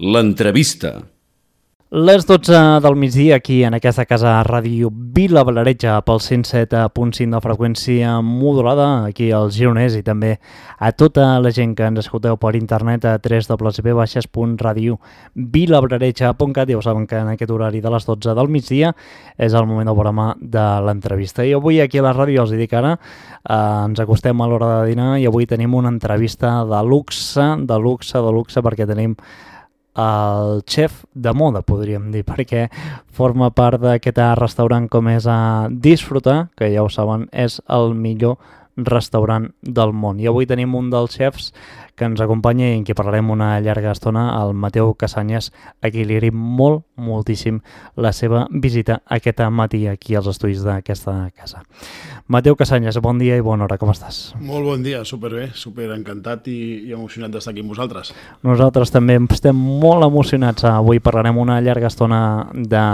L'entrevista. Les 12 del migdia aquí en aquesta casa Ràdio Vila Valareja pel 107.5 de freqüència modulada aquí als gironès i també a tota la gent que ens escolteu per internet a www.radiovilavalareja.cat. Ja ho saben que en aquest horari de les 12 del migdia és el moment del programa de l'entrevista. I avui aquí a la ràdio, els dic ara, ens acostem a l'hora de dinar i avui tenim una entrevista de luxe, perquè tenim el xef de moda, podríem dir, perquè forma part d'aquest restaurant com és a Disfrutar, que ja ho saben, és el millor restaurant del món. I avui tenim un dels xefs que ens acompanya i en qui parlarem una llarga estona, el Mateu Casanyes, a qui li agraïm moltíssim la seva visita aquest matí aquí als estudis d'aquesta casa. Mateu Casanyes, bon dia i bona hora, com estàs? Molt bon dia, superbé, superencantat i emocionat d'estar aquí amb vosaltres. Nosaltres també estem molt emocionats. Avui parlarem una llarga estona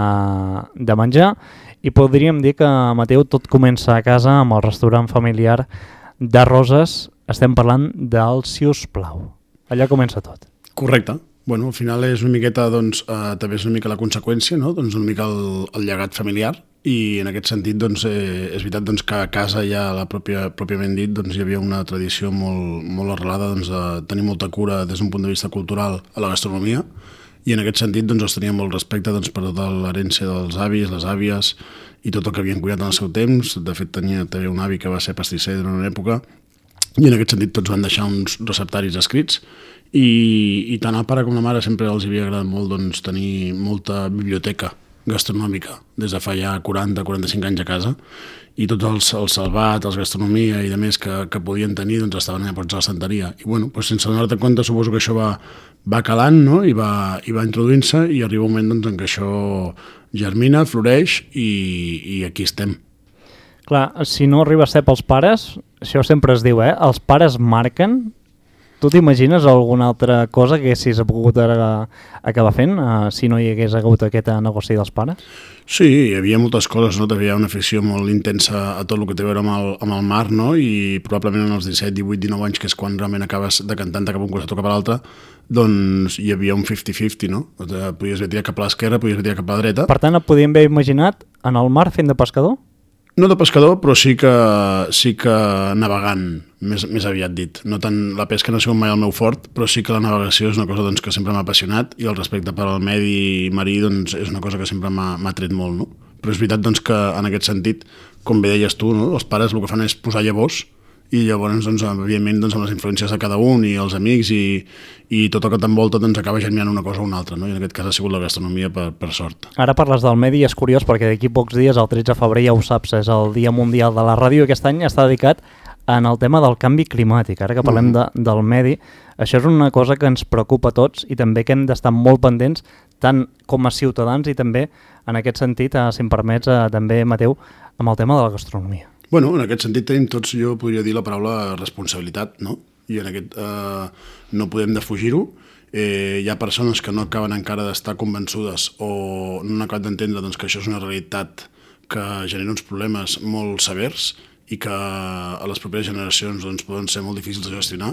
de menjar i podríem dir que, Mateu, tot comença a casa amb el restaurant familiar de Roses. Estem parlant del Siusplau. Allà comença tot. Correcte. Bueno, al final és una miqueta, doncs, també és una mica la conseqüència, no? Doncs una mica el llegat familiar, i en aquest sentit, doncs, és veritat, doncs, que a casa ja, pròpiament dit, doncs, hi havia una tradició molt arrelada, doncs, de tenir molta cura des d'un punt de vista cultural a la gastronomia, i en aquest sentit, doncs, els tenia molt respecte, doncs, per tota l'herència dels avis, les àvies i tot el que havien cuidat en el seu temps. De fet, tenia també un avi que va ser pastisser durant una època, i en aquest sentit tots van deixar uns receptaris escrits, i tant el pare com la mare sempre els havia agradat molt, doncs, tenir molta biblioteca gastronòmica des de fa ja 40-45 anys a casa, i tots els salvat, els gastronomia i de més que podien tenir, doncs, estaven allà posats a l'estanteria. I bueno, doncs, sense donar-te compte, suposo que això va calant, no? I va introduint-se, i arriba un moment, doncs, en què això germina, floreix, i aquí estem. Clar, si no arriba a ser pels pares, això sempre es diu, els pares marquen. Tu t'imagines alguna altra cosa que haguessis pogut acabar fent si no hi hagués hagut aquest negoci dels pares? Sí, hi havia moltes coses, no? Hi havia una afició molt intensa a tot el que té a veure amb el mar, no? I probablement en els 17, 18, 19 anys, que és quan realment acabes decantant-te cap a un costat o cap a l'altre, doncs hi havia un 50-50, no? Podies haver tirat cap a l'esquerra, podies haver tirat cap a la dreta. Per tant, et podíem haver imaginat en el mar fent de pescador? No de pescador, però sí que navegant, més aviat dit. No tant, la pesca no ha sigut mai el meu fort, però sí que la navegació és una cosa, doncs, que sempre m'ha apassionat, i el respecte per al medi marí, doncs, és una cosa que sempre m'ha tret molt, no? Però és veritat, doncs, que en aquest sentit, com bé deies tu, no? Els pares el que fan és posar llavors, i llavors, doncs, evidentment, doncs, amb les influències de cada un i els amics i tot el que t'envolta, doncs, acaba germinant una cosa o una altra, no? I en aquest cas ha sigut la gastronomia per sort. Ara parles del medi, és curiós perquè d'aquí pocs dies, el 13 de febrer, ja ho saps, és el Dia Mundial de la Ràdio, i aquest any està dedicat en el tema del canvi climàtic. Ara que parlem del medi, això és una cosa que ens preocupa a tots i també que hem d'estar molt pendents, tant com a ciutadans i també, en aquest sentit, si em permets, també, Mateu, amb el tema de la gastronomia. Bueno, en aquest sentit tenim tots, jo podria dir la paraula responsabilitat, no? I en aquest no podem defugir-ho. Hi ha persones que no acaben encara d'estar convençudes o no acaben d'entendre, doncs, que això és una realitat que genera uns problemes molt severs i que a les properes generacions, doncs, poden ser molt difícils de gestionar,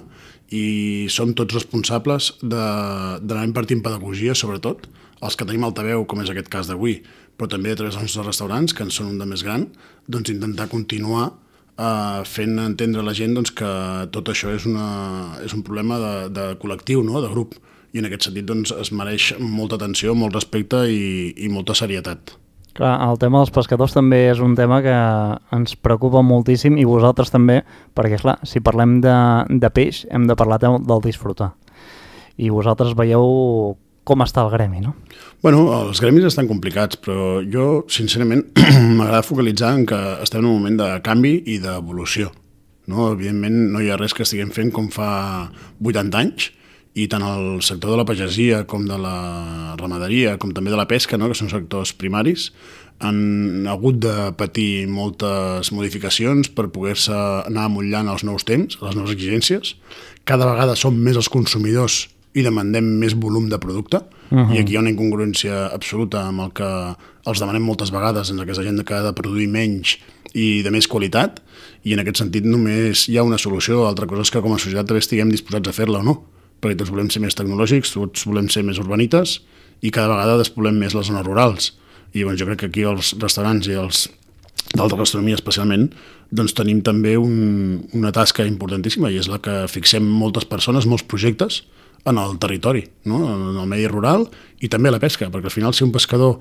i som tots responsables d'anar impartint pedagogia, sobretot els que tenim altaveu, com és aquest cas d'avui, però també a través dels nostres restaurants, que en són un de més gran, doncs intentar continuar fent entendre a la gent, doncs, que tot això és un problema de col·lectiu, no? De grup, i en aquest sentit, doncs, es mereix molta atenció, molt respecte i molta serietat. Clar, el tema dels pescadors també és un tema que ens preocupa moltíssim, i vosaltres també, perquè, clar, si parlem de peix, hem de parlar del Disfrutar. I vosaltres veieu com està el gremi, no? Bueno, els gremis estan complicats, però jo, sincerament, m'agrada focalitzar en que estem en un moment de canvi i d'evolució, no? Evidentment, no hi ha res que estiguem fent com fa 80 anys, i tant el sector de la pagesia com de la ramaderia, com també de la pesca, no? Que són sectors primaris, han hagut de patir moltes modificacions per poder-se anar amollant als nous temps, a les noves exigències. Cada vegada som més els consumidors i demandem més volum de producte, i aquí hi ha una incongruència absoluta amb el que els demanem moltes vegades, en aquesta gent que ha de produir menys i de més qualitat, i en aquest sentit només hi ha una solució. Altra cosa és que com a societat també estiguem disposats a fer-la o no. perquè tots volem ser més tecnològics, tots volem ser més urbanites i cada vegada despoblem més les zones rurals. I llavors jo crec que aquí els restaurants i els d'alta gastronomia especialment, doncs tenim també una tasca importantíssima i és la que fixem moltes persones, molts projectes en el territori, no? En el medi rural i també a la pesca, perquè al final si un pescador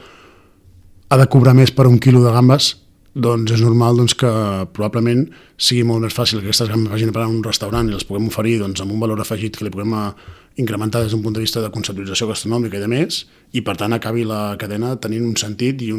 ha de cobrar més per un quilo de gambes, doncs és normal doncs, que probablement sigui molt més fàcil que aquestes gambes vagin a parar a un restaurant i les puguem oferir doncs, amb un valor afegit que li puguem incrementar des d'un punt de vista de conceptualització gastronòmica i de més, i per tant acabi la cadena tenint un sentit i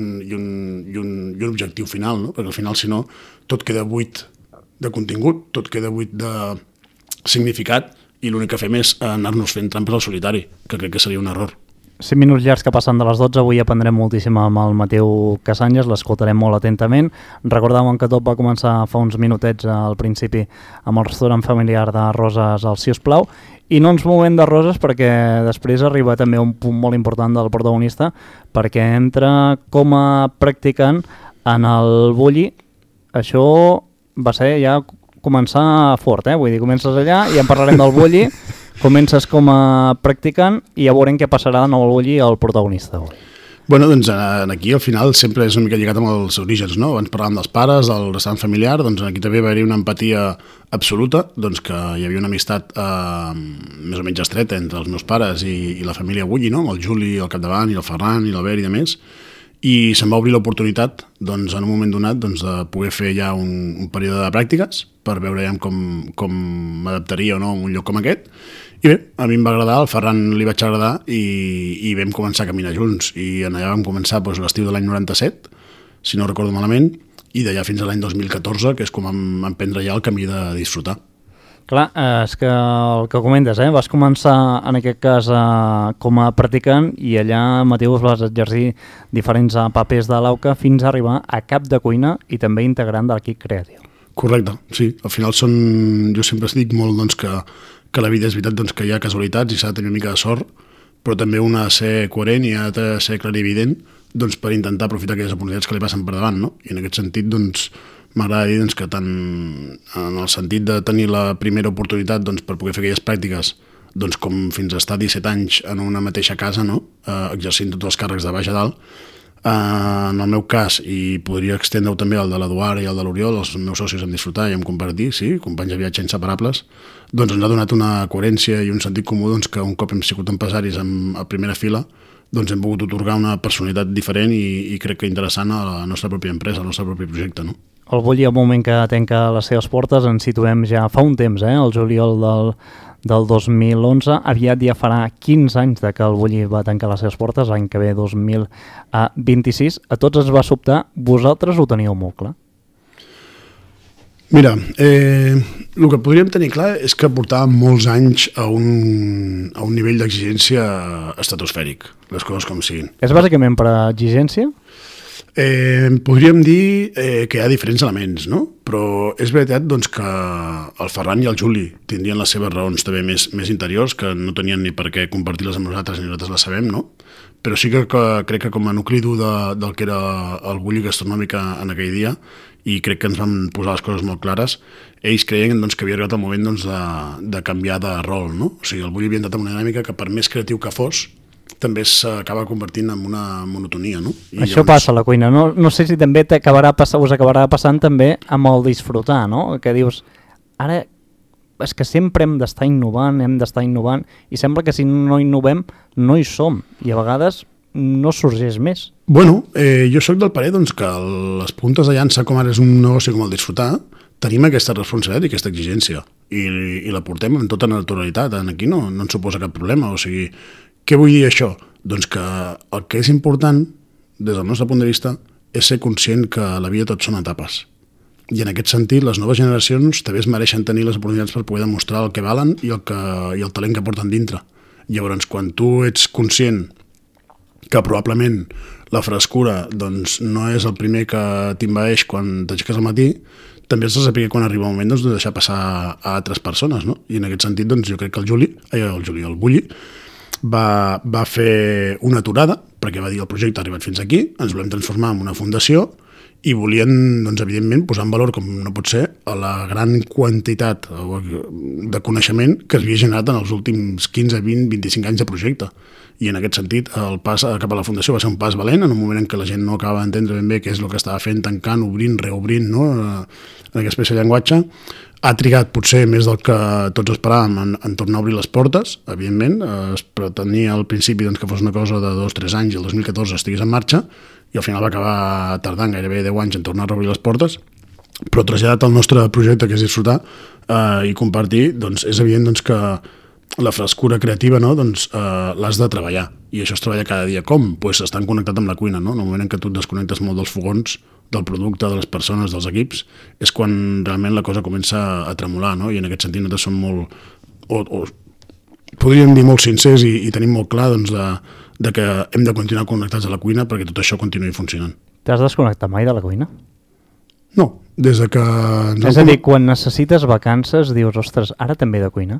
un objectiu final, no? Perquè al final, si no, tot queda buit de contingut, tot queda buit de significat i l'únic que fem és anar-nos fent trampes al solitari, que crec que seria un error. 5 minuts llargs que passen de les 12, avui aprendrem moltíssim amb el Mateu Casanges, l'escoltarem molt atentament. Recordàvem que tot va començar fa uns minutets al principi amb el restaurant familiar de Roses al Si us plau, i no ens movem de Roses perquè després arriba també un punt molt important del protagonista, perquè entra com a practicant en el Bulli. Això va ser ja començar fort, vull dir, comences allà i en parlarem del Bulli. Comences com a practicant i ja veurem què passarà en el Bulli al protagonista. Bueno, doncs aquí al final sempre és una mica lligat amb els orígens, no? Abans parlàvem dels pares, del restaurant familiar, doncs aquí també va haver-hi una empatia absoluta, doncs que hi havia una amistat més o menys estreta entre els meus pares i la família Bulli, no? Amb el Juli al capdavant i el Ferran i l'Albert i de més, i se'm va obrir l'oportunitat doncs, en un moment donat doncs, de poder fer ja un període de pràctiques per veure ja com m'adaptaria o no a un lloc com aquest. I bé, a mi em va agradar, al Ferran li vaig agradar i vam començar a caminar junts i allà vam començar doncs, l'estiu de l'any 97, si no recordo malament, i d'allà fins a l'any 2014, que és com vam emprendre ja el camí de disfrutar. Clar, és que el que comentes, vas començar en aquest cas com a practicant i allà, Mateu, vas exercir diferents papers de l'AUCA fins a arribar a cap de cuina i també integrant de l'equip creatiu. Correcte, sí. Al final jo sempre dic molt doncs, que la vida és veritat doncs, que hi ha casualitats i s'ha de tenir una mica de sort, però també una ha de ser coherent i ha de ser clarivident doncs, per intentar aprofitar aquelles oportunitats que li passen per davant, no? I en aquest sentit, doncs, m'agrada dir doncs, que tant en el sentit de tenir la primera oportunitat doncs, per poder fer aquelles pràctiques doncs, com fins a estar 17 anys en una mateixa casa, no? Exercint tots els càrrecs de baix a dalt. En el meu cas, i podria extendre-ho també al de l'Eduard i al de l'Oriol, els meus socis en disfrutar i en compartir, sí, companys de viatge inseparables, doncs ens ha donat una coherència i un sentit comú doncs, que un cop hem sigut empresaris a primera fila, doncs hem pogut otorgar una personalitat diferent i crec que interessant a la nostra pròpia empresa, al nostre propi projecte, no? El Bulli, al moment que tanca les seves portes, ens situem ja fa un temps, el juliol del 2011, aviat ja farà 15 anys de que el Bulli va tancar les seves portes, l'any que ve 2026. A tots ens va sobtar, vosaltres ho teníeu molt clar? Mira, el que podríem tenir clar és que portàvem molts anys a un nivell d'exigència estratosfèric, les coses com siguin. És bàsicament per exigència? Podríem dir que hi ha diferents elements, no? Però és veritat doncs, que el Ferran i el Juli tindrien les seves raons també més interiors, que no tenien ni per què compartir-les amb nosaltres ni nosaltres les sabem, no? Però sí que crec que com a nucli dur del que era el Bulli gastronòmic en aquell dia, i crec que ens van posar les coses molt clares, ells creien doncs, que havia arribat el moment doncs, de canviar de rol, no? O sigui, el Bulli havia entrat en una dinàmica que per més creatiu que fos, també s'acaba convertint en una monotonia, no? I això llavors... passa a la cuina, no sé si també us acabarà passant també amb el disfrutar, no? Que dius, ara és que sempre hem d'estar innovant i sembla que si no innovem no hi som i a vegades no sorgeix més. Bueno, jo sóc del parer doncs, que les puntes de llança, com ara és un negoci com el disfrutar, tenim aquesta responsabilitat i aquesta exigència i la portem amb tota naturalitat. Aquí no ens suposa cap problema, o sigui, què vull dir això? Doncs que el que és important, des del nostre punt de vista, és ser conscient que a la vida tot són etapes. I en aquest sentit, les noves generacions també es mereixen tenir les oportunitats per poder demostrar el que valen i el talent que porten dintre. Llavors, quan tu ets conscient que probablement la frescura doncs, no és el primer que t'invaeix quan t'aixeques al matí, també has de saber quan arriba el moment doncs, de deixar passar a altres persones, no? I en aquest sentit, doncs, jo crec que el Bulli, va fer una aturada, perquè va dir el projecte ha arribat fins aquí, ens volem transformar en una fundació i volien, doncs, evidentment, posar en valor, com no pot ser, a la gran quantitat de coneixement que s'havia generat en els últims 15, 20, 25 anys de projecte. I en aquest sentit, el pas cap a la Fundació va ser un pas valent, en un moment en què la gent no acaba d'entendre ben bé què és el que estava fent, tancant, obrint, reobrint, no? En aquesta espècie de llenguatge. Ha trigat potser més del que tots esperàvem en tornar a obrir les portes, evidentment. Es pretenia al principi doncs, que fos una cosa de 2-3 anys i el 2014 estigués en marxa, i al final va acabar tardant gairebé 10 anys en tornar a reobrir les portes, però traslladat al nostre projecte, que és disfrutar i compartir, doncs és evident doncs, que la frescura creativa, no? Doncs, l'has de treballar, i això es treballa cada dia. Com? Pues estan connectat amb la cuina, no? En el moment en què tu et desconnectes molt dels fogons, del producte, de les persones, dels equips, és quan realment la cosa comença a tremolar, no? I en aquest sentit nosaltres som molt, o podríem dir molt sincers i tenim molt clar doncs, de que hem de continuar connectats a la cuina perquè tot això continuï funcionant. T'has desconnectat mai de la cuina? No, des de que... És a dir, quan necessites vacances dius, ostres, ara també he de cuinar?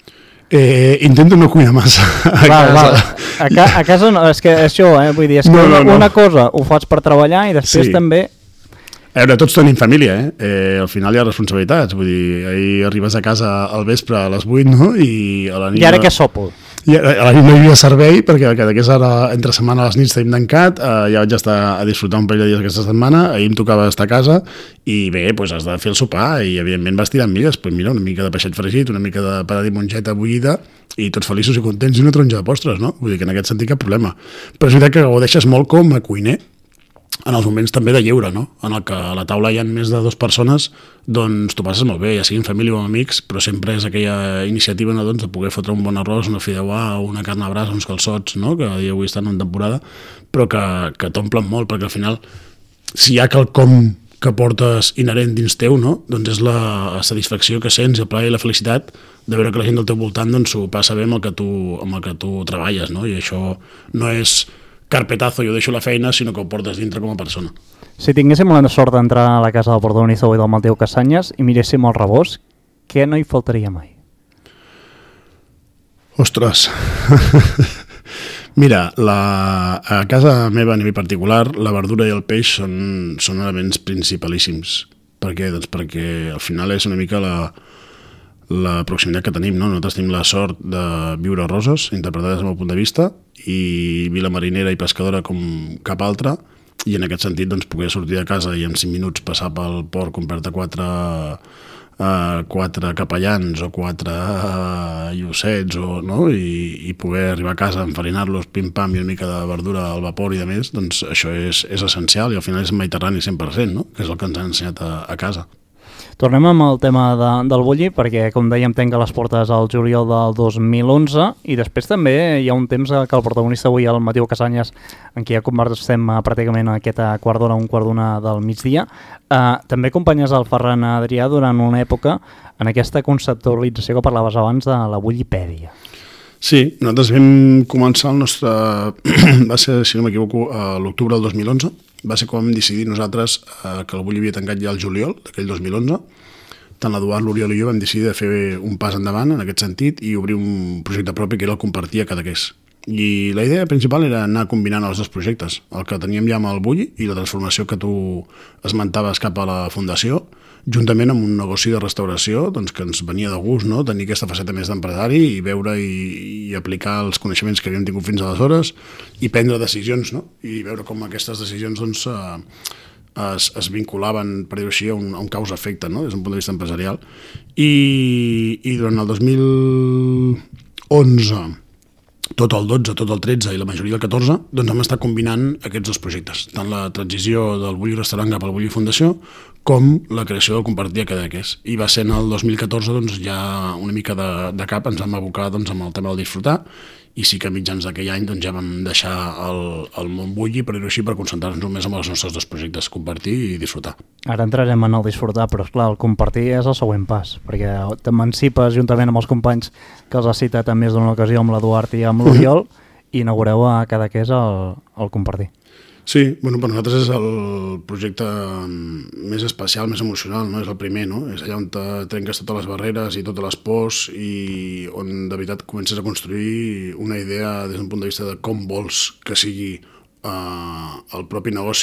Intento no cuinar massa a casa. A casa no, és que això, vull dir, és que una cosa ho fas per treballar i després també... A veure, tots tenim família, al final hi ha responsabilitats, vull dir, ahir arribes a casa al vespre a les 8, no? I a la nit... I ara què sopo? A la nit no hi havia servei, perquè que ara entre setmana a les nits tenim tancat, ja vaig estar a disfrutar un parell de dies aquesta setmana, ahir em tocava estar a casa, i bé, doncs has de fer el sopar, i evidentment vas tirant milles, doncs mira, una mica de peixet fregit, una mica de pa de mongeta bullida, i tots feliços i contents, i una taronja de postres, no? Vull dir que en aquest sentit cap problema. Però és veritat que ho deixes molt com a cuiner, en els moments també de lleure, no? En el que a la taula hi ha més de 2 persones, doncs t'ho passes molt bé, ja siguin família o amics, però sempre és aquella iniciativa, no? Doncs, de poder fotre un bon arròs, una fideuà, una carn a braç, uns calçots, no? Que avui estan en temporada, però que t'omplen molt, perquè al final, si hi ha quelcom que portes inherent dins teu, no? Doncs és la satisfacció que sents, el plaer i la felicitat de veure que la gent del teu voltant doncs, ho passa bé amb el que tu treballes, no? I això no és carpetazo, jo deixo la feina, sinó que ho portes dintre com a persona. Si tinguéssim la sort d'entrar a la casa del protagonista i del Mateu Casanyes i miréssim el rebost, què no hi faltaria mai? Ostres! Mira, a casa meva a nivell particular, la verdura i el peix són elements principalíssims. Per què? Doncs perquè al final és una mica la proximitat que tenim, no? Nosaltres tenim la sort de viure a Roses, interpretades des del meu punt de vista, i vila marinera i pescadora com cap altra, i en aquest sentit doncs, poder sortir de casa i en 5 minuts passar pel port, comprar-te 4 capellans o 4 llossets no? I poder arribar a casa, enfarinar-los, pim-pam, i una mica de verdura al vapor i de més, doncs això és essencial, i al final és mediterrani 100%, no? Que és el que ens han ensenyat a casa. Tornem amb el tema del bulli, perquè, com dèiem, tanca les portes al juliol del 2011, i després també hi ha un temps que el protagonista avui, el Mateu Casanyes, en qui ja conversem pràcticament a aquesta quart d'hora, un quart d'una del migdia. També acompanyes el Ferran Adrià durant una època en aquesta conceptualització que parlaves abans de la bullipèdia. Sí, nosaltres vam començar el nostre... va ser, si no m'equivoco, a l'octubre del 2011, va ser quan vam decidir nosaltres que el Bulli havia tancat ja el juliol d'aquell 2011. Tant l'Eduard, l'Oriol i jo vam decidir de fer un pas endavant en aquest sentit i obrir un projecte propi que era el Compartir a Cadaqués. I la idea principal era anar combinant els 2 projectes, el que teníem ja amb el Bulli i la transformació que tu esmentaves cap a la Fundació, juntament amb un negoci de restauració doncs, que ens venia de gust, no? Tenir aquesta faceta més d'empresari i veure i aplicar els coneixements que havíem tingut fins aleshores i prendre decisions, no? I veure com aquestes decisions doncs, es vinculaven, per dir-ho així, a un causa-efecte, no? Des d'un punt de vista empresarial. I durant el 2011, tot el 12, tot el 13 i la majoria del 14, doncs hem estat combinant aquests 2 projectes, tant la transició del Bulli Restaurant cap al Bulli Fundació, com la creació del Compartir a Cadaqués. I va ser en el 2014, doncs, ja una mica de cap ens vam abocar doncs, amb el tema del disfrutar, i sí que a mitjans d'aquell any doncs, ja vam deixar el món Bulli, per dir-ho així, per concentrar-nos només en els nostres 2 projectes, Compartir i disfrutar. Ara entrarem en el disfrutar, però esclar, el compartir és el següent pas, perquè t'emancipes juntament amb els companys que els has citat en més d'una ocasió, amb l'Eduard i amb l'Oriol, i inaugureu a Cadaqués el Compartir. Sí, bueno, per nosaltres és el projecte més especial, més emocional, no? És el primer, no? És allà on trenques totes les barreres i totes les pors i on de veritat comences a construir una idea des d'un punt de vista de com vols que sigui el propi negoci,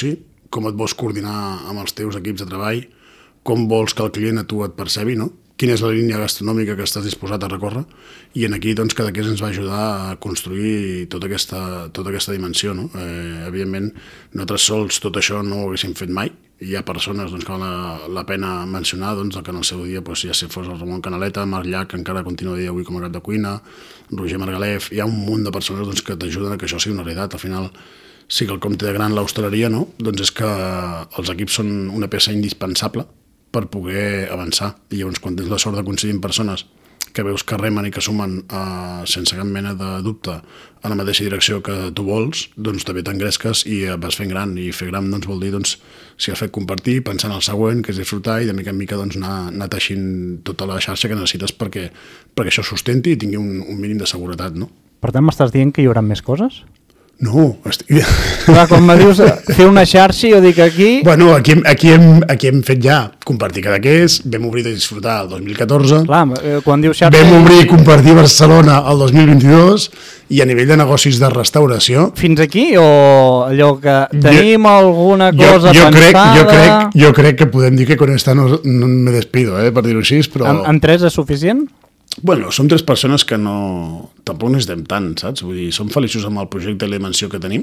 com et vols coordinar amb els teus equips de treball, com vols que el client a tu et percebi, no? Quina és la línia gastronòmica que estàs disposat a recórrer, i en aquí doncs, Cadaqués ens va ajudar a construir tota aquesta dimensió. No? Evidentment, nosaltres sols tot això no ho haguéssim fet mai. Hi ha persones doncs, que val la pena mencionar doncs, que en el seu dia doncs, ja si fos el Ramon Canaleta, Marc Llach, que encara continua a dia avui com a cap de cuina, Roger Margalef, hi ha un munt de persones doncs, que t'ajuden a que això sigui una realitat. Al final, sí que el compte de gran l'hostaleria, no? Doncs és que els equips són una peça indispensable per poder avançar. I llavors, quan tens la sort de coincidir amb persones que veus que remen i que sumen sense cap mena de dubte a la mateixa direcció que tu vols, doncs també t'engresques i vas fent gran. I fer gran doncs, vol dir, doncs, si has fet compartir, pensar en el següent, que és disfrutar, i de mica en mica doncs, anar teixint tota la xarxa que necessites perquè això sustenti i tingui un mínim de seguretat. No? Per tant, m'estàs dient que hi haurà més coses? No, clar, quan me dius fer una xarxa, jo dic aquí... Bueno, aquí hem fet ja compartir Cadaqués, vam obrir de disfrutar el 2014, clar, quan dius xarxa... Vam obrir compartir Barcelona el 2022, i a nivell de negocis de restauració... Fins aquí o allò que tenim alguna cosa pensada... Jo crec que podem dir que con esta no me despido, per dir-ho així, però... En 3 és suficient? Bueno, som 3 persones que no... Tampoc necessitem tant, saps? Vull dir, som feliços amb el projecte i la dimensió que tenim,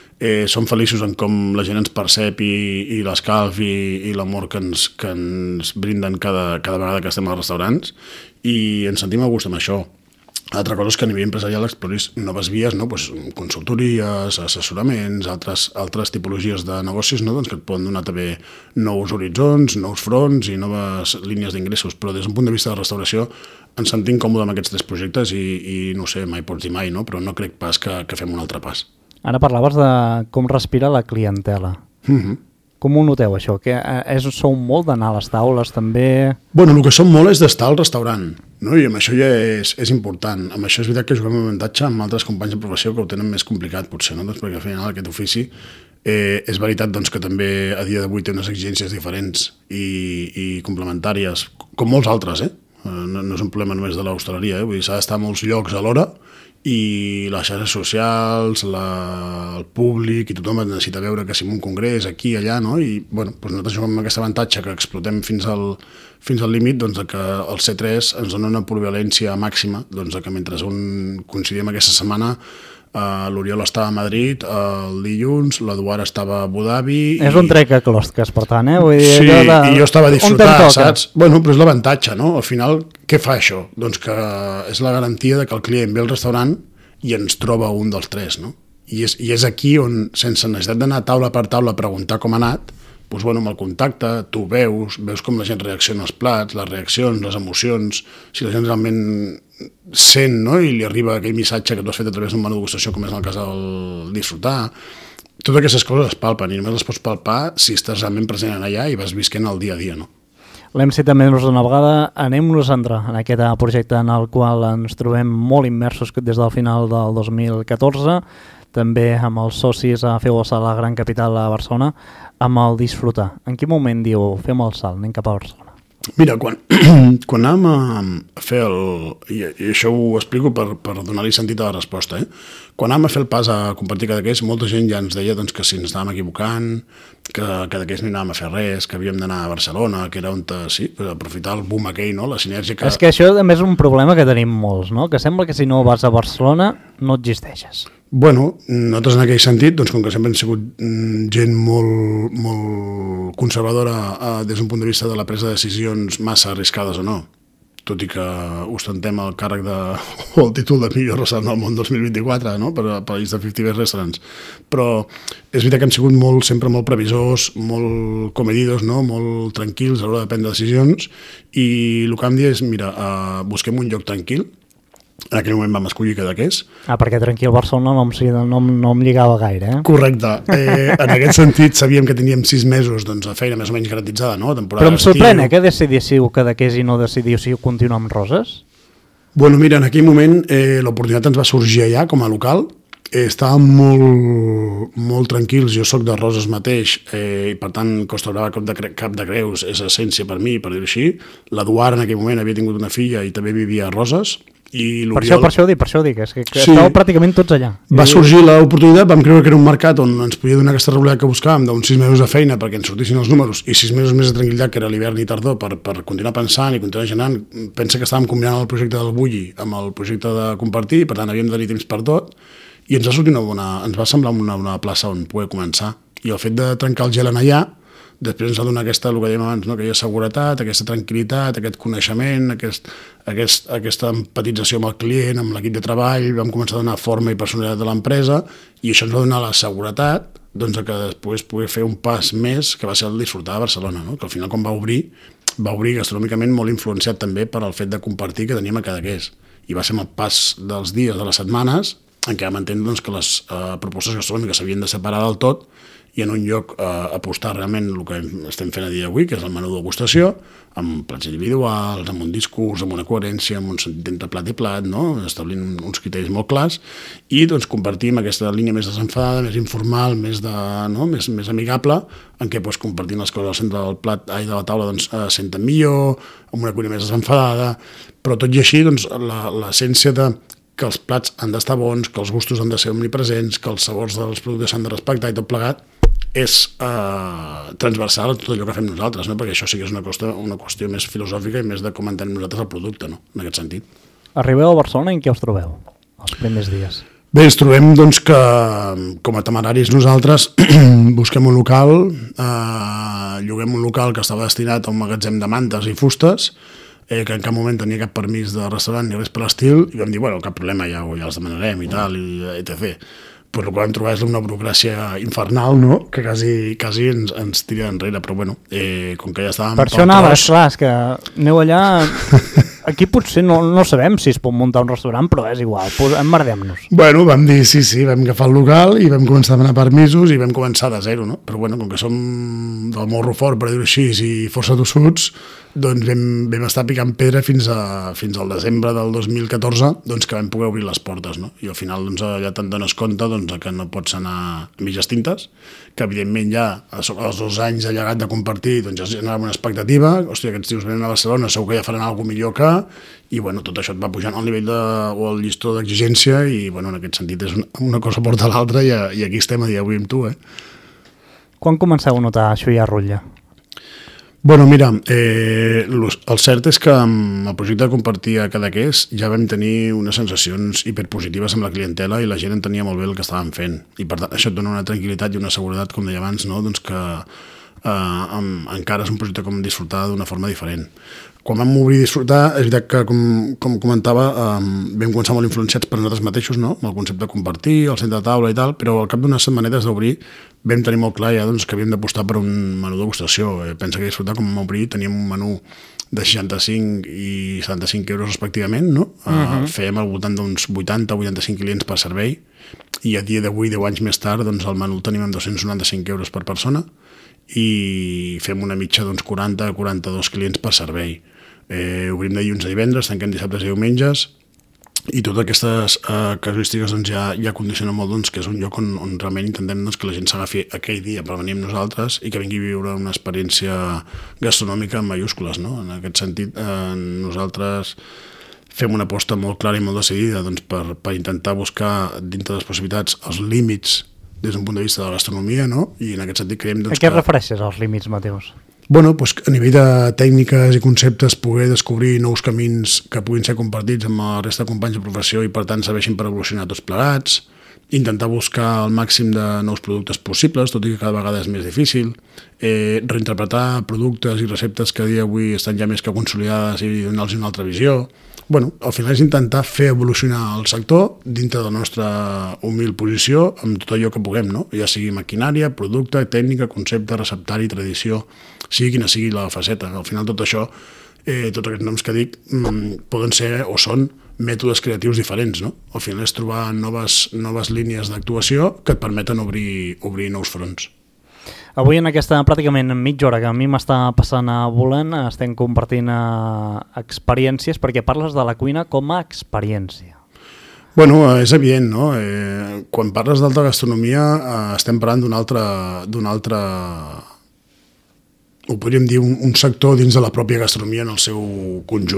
som feliços en com la gent ens percep i l'escalf i l'amor que ens brinden cada vegada que estem als restaurants, i ens sentim a gust amb això. Altra cosa és que a nivell empresarial exploris noves vies, no? Pues, consultories, assessoraments, altres tipologies de negocis, no? Doncs que et poden donar també nous horitzons, nous fronts i noves línies d'ingressos, però des d'un punt de vista de restauració ens sentim còmode amb aquests 3 projectes i no sé, mai pots dir mai, no? Però no crec pas que fem un altre pas. Ara parlaves de com respira la clientela. Com ho noteu, això? Que sou molt d'anar a les taules, també? Bueno, el que som molt és d'estar al restaurant, no? I amb això ja és important. Amb això és veritat que juguem un avantatge amb altres companys de professió que ho tenen més complicat, potser, no? Doncs perquè al final aquest ofici és veritat doncs, que també a dia d'avui té unes exigències diferents i complementàries, com molts altres, No és un problema només de l'hostaleria, Vull dir, s'ha d'estar a molts llocs alhora, i les xarxes socials, el públic i tothom et necessita veure que si en un congrés, aquí, allà, no? I bueno, doncs nosaltres juguem amb aquest avantatge que explotem fins al límit, doncs, que el C3 ens dona una polivalència màxima, doncs, que mentre coincidim aquesta setmana, l'Oriol estava a Madrid el dilluns, l'Eduard estava a Abu Dhabi... És un trec a closques, per tant, Vull dir, sí, i jo estava a disfrutar, saps? Bueno, però és l'avantatge, no? Al final, què fa això? Doncs que és la garantia de que el client ve al restaurant i ens troba un dels 3, no? I és aquí on, sense necessitat d'anar taula per taula a preguntar com ha anat, doncs, bueno, amb el contacte, tu veus com la gent reacciona als plats, les reaccions, les emocions, si la gent realment sent, no? I li arriba aquell missatge que tu has fet a través d'un menú degustació, com és el cas del disfrutar. Totes aquestes coses es palpen i només les pots palpar si estàs realment present allà i vas visquent el dia a dia, no? L'hem citat més d'una vegada, anem-nos a entrar en aquest projecte en el qual ens trobem molt immersos des del final del 2014, també amb els socis a Feu a la gran capital a Barcelona, amb el disfrutar. En quin moment diu, fem el salt, anem cap a Barcelona? Mira, quan anàvem a fer i això ho explico per donar-li sentit a la resposta, Quan anàvem a fer el pas a compartir Cadaqués, molta gent ja ens deia doncs, que si ens estàvem equivocant, que Cadaqués no hi anàvem a fer res, que havíem d'anar a Barcelona, que era on, sí, per aprofitar el boom aquell, no? La sinergia que... És que això també és un problema que tenim molts, no? Que sembla que si no vas a Barcelona no existeixes. Bueno, nosaltres en aquell sentit, doncs, com que sempre hem sigut gent molt conservadora des d'un punt de vista de la presa de decisions massa arriscades o no, tot i que ostentem el càrrec o el títol de millor restaurant del món 2024, no? per la llista de 50 Best Restaurants. Però és veritat que hem sigut sempre molt previsors, molt comedidos, no? Molt tranquils a l'hora de prendre decisions, i el que vam dir és, mira, busquem un lloc tranquil. En aquell moment vam escollir Cadaqués. Perquè tranquil Barcelona no em lligava gaire, Correcte. En aquest sentit, sabíem que teníem 6 mesos de feina més o menys garantitzada, no? Però em sorprèn, que decidíssiu Cadaqués i no decidíssiu continuar amb Roses? Bueno, mira, en aquell moment l'oportunitat ens va sorgir allà com a local. Estàvem molt tranquils, jo soc de Roses mateix, i per tant Costa Brava Cap de Creus és essència per mi, per dir-ho així. L'Eduard en aquell moment havia tingut una filla i també vivia a Roses, I per això ho dic, és que Sí. estàveu pràcticament tots allà. Va sorgir l'oportunitat, vam creure que era un mercat on ens podia donar aquesta regularitat que buscàvem d'uns 6 mesos de feina perquè ens sortissin els números i 6 mesos més de tranquil·litat, que era l'hivern i tardor, per continuar pensant i continuar generant. Pensa que estàvem combinant el projecte del Bulli amb el projecte de compartir, per tant havíem de tenir temps per tot, i ens va semblar una plaça on poder començar. I el fet de trencar el gel en allà, després ens va donar aquesta, el que dèiem abans, no? Aquella seguretat, aquesta tranquil·litat, aquest coneixement, aquesta empatització amb el client, amb l'equip de treball, vam començar a donar forma i personalitat a l'empresa i això ens va donar la seguretat doncs, que després poder fer un pas més que va ser el disfrutar a Barcelona, no? Que al final quan va obrir gastronòmicament molt influenciat també per al fet de compartir que teníem a Cadaqués. I va ser amb el pas dels dies, de les setmanes, en què vam entendre doncs, que les propostes gastronòmiques s'havien de separar del tot i en un lloc apostar realment el que estem fent a dia d'avui, que és el menú de degustació, amb plats individuals, amb un discurs, amb una coherència, amb un sentit entre plat i plat, no? Establint uns criteris molt clars, i doncs, compartim aquesta línia més desenfadada, més informal, més amigable, en què doncs, compartint les coses al centre del plat i de la taula doncs, senten millor, amb una cuina més desenfadada, però tot i així doncs, l'essència de que els plats han d'estar bons, que els gustos han de ser omnipresents, que els sabors dels productes s'han de respectar i tot plegat, és transversal a tot allò que fem nosaltres, no? Perquè això sí que és una qüestió més filosòfica i més de com entenem nosaltres el producte, no? En aquest sentit. Arribeu a Barcelona i en què us trobeu els primers dies? Bé, ens trobem doncs, que com a temeraris nosaltres busquem un local, lloguem un local que estava destinat a un magatzem de mantes i fustes, que en cap moment tenia cap permís de restaurant ni res per l'estil, i vam dir, bueno, cap problema, ja els demanarem i tal, i etc. Però el que vam trobar és una burocràcia infernal, no? Que quasi ens tira enrere, però bueno, com que ja estàvem... Per això anaves, clar, és que aneu allà... Aquí potser no sabem si es pot muntar un restaurant, però és igual, emmerdem-nos. Bueno, vam dir sí, vam agafar el local i vam començar a demanar permisos i vam començar de zero, no? Però bueno, com que som del morro fort, per dir-ho així, i força tossuts, doncs vam estar picant pedra fins al desembre del 2014, doncs que vam poder obrir les portes, no? I al final doncs, ja te'n dones compte doncs, que no pots anar a mitges tintes, que evidentment ja als 2 anys de llegat de compartir doncs, ja generava una expectativa, hòstia, aquests tios venen a Barcelona, segur que ja faran alguna millor que, i bueno, tot això et va pujant al nivell o al llistó d'exigència i bueno, en aquest sentit és una cosa porta a l'altra i aquí estem a dia d'avui amb tu. Quan comenceu a notar això ja rutlla? Bueno, mira, el cert és que amb el projecte de compartir a Cadaqués ja vam tenir unes sensacions hiperpositives amb la clientela i la gent entenia molt bé el que estàvem fent i per tant això et dona una tranquil·litat i una seguretat, com deia abans, no? Doncs que encara és un projecte com disfrutar d'una forma diferent. Quan vam obrir i disfrutar, és veritat que, com comentava, vam començar molt influenciats per nosaltres mateixos, no? Amb el concepte de compartir, el centre de taula i tal, però al cap d'unes setmanetes d'obrir vam tenir molt clar ja doncs, que havíem d'apostar per un menú de degustació. Pensa que disfrutar, com vam obrir, teníem un menú de 65 i 75 euros respectivament, no? Fèiem al voltant d'uns 80 o 85 clients per servei i a dia d'avui, 10 anys més tard, doncs, el menú el tenim amb 295 euros per persona i fem una mitja d'uns 40 a 42 clients per servei. Obrim de dilluns a divendres, tanquem dissabtes i diumenges i totes aquestes casuístiques doncs, ja condicionen molt doncs, que és un lloc on realment intentem doncs, que la gent s'agafi aquell dia per venir amb nosaltres i que vingui a viure una experiència gastronòmica en mayúscules, no? En aquest sentit, nosaltres fem una aposta molt clara i molt decidida doncs, per intentar buscar dintre de les possibilitats els límits des d'un punt de vista de la gastronomia, no? I en aquest sentit creiem... Doncs, a què refereixes als límits, Mateus? Bueno, doncs, a nivell de tècniques i conceptes poder descobrir nous camins que puguin ser compartits amb la resta de companys de professió i per tant serveixin per evolucionar tots plegats, intentar buscar el màxim de nous productes possibles, tot i que cada vegada és més difícil, reinterpretar productes i receptes que a dia d'avui estan ja més que consolidades i donar-los una altra visió. Bueno, al final és intentar fer evolucionar el sector dintre de la nostra humil posició amb tot allò que puguem, no? Ja sigui maquinària, producte, tècnica, concepte, receptari, tradició, sigui quina sigui la faceta. Al final tot això, tots aquests noms que dic, poden ser o són mètodes creatius diferents, no? Al final és trobar noves línies d'actuació que et permeten obrir nous fronts. Avui en aquesta pràcticament mitja hora que a mi m'està passant volant estem compartint experiències perquè parles de la cuina com a experiència. Bueno, és evident, no? Quan parles d'alta gastronomia estem parlant d'un altre ho podríem dir un sector dins de la pròpia gastronomia en el seu conjunt.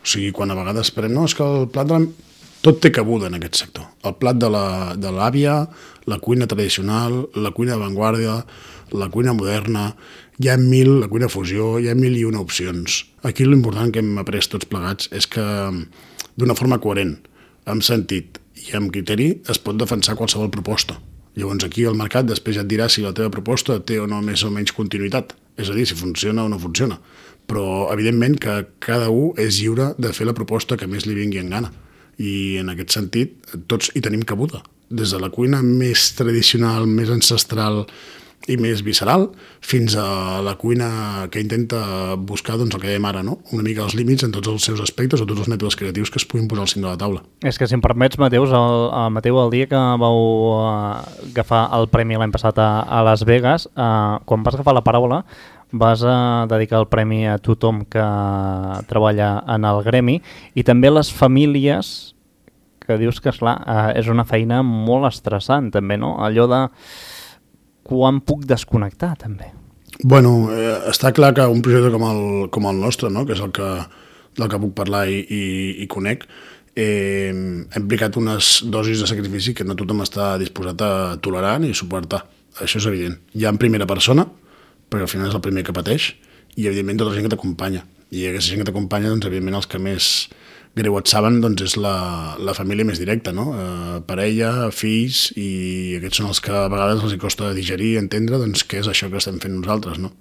O sigui, quan a vegades esperem, no, és que el plat de la... Tot té cabuda en aquest sector. El plat de l'àvia, la cuina tradicional, la cuina d'avantguàrdia, la cuina moderna, la cuina fusió, hi ha 1.001 opcions. Aquí l'important que hem après tots plegats és que d'una forma coherent, amb sentit i amb criteri, es pot defensar qualsevol proposta. Llavors aquí el mercat després ja et dirà si la teva proposta té o no més o menys continuïtat, és a dir, si funciona o no funciona. Però evidentment que cada un és lliure de fer la proposta que més li vingui en gana. I en aquest sentit tots hi tenim cabuda, des de la cuina més tradicional, més ancestral i més visceral, fins a la cuina que intenta buscar el que dèiem ara, no? Una mica els límits en tots els seus aspectes o tots els mètodes creatius que es puguin posar al cim de la taula. És que si em permets, Mateu, el dia que vau agafar el premi l'any passat a Las Vegas, quan vas agafar la paraula vas dedicar el premi a tothom que treballa en el gremi i també a les famílies, que dius que és una feina molt estressant també, no? Allò de quan puc desconnectar també. Bueno, està clar que un projecte com el nostre, no? Que és del que puc parlar i conec, ha implicat unes dosis de sacrifici que no tothom està disposat a tolerar ni suportar. Això és evident. Ja en primera persona, perquè al final és el primer que pateix, i evidentment tota la gent que t'acompanya. I aquesta gent que t'acompanya, doncs, evidentment, els que més greu et saben, doncs, és la família més directa, no? Parella, fills, i aquests són els que a vegades els costa digerir i entendre doncs, què és això que estem fent nosaltres, no?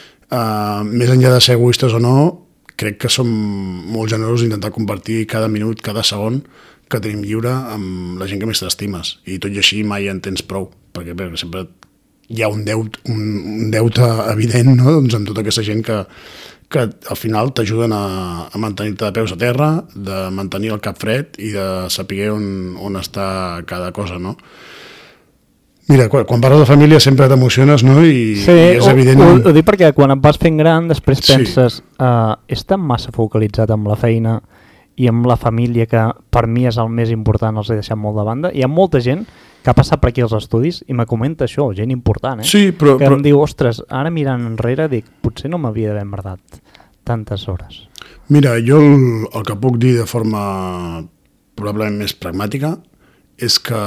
Més enllà de ser egoistes o no, crec que som molt generosos d'intentar compartir cada minut, cada segon que tenim lliure amb la gent que més t'estimes. I tot i així mai en tens prou, perquè sempre hi ha un deute evident, no? Doncs amb tota aquesta gent que al final t'ajuden a mantenir-te de peus a terra, de mantenir el cap fred i de saber on està cada cosa, no? Mira, quan parles de família sempre t'emociones, no? I és evident... Ho dic perquè quan et vas fent gran després penses és tan massa focalitzat amb la feina i amb la família que per mi és el més important, els he deixat molt de banda. Hi ha molta gent que ha passat per aquí als estudis i me comenta això, gent important, Sí, que em diu, ostres, ara mirant enrere dic, potser no m'havia d'haver emmerdat tantes hores. Mira, jo el que puc dir de forma probablement més pragmàtica és que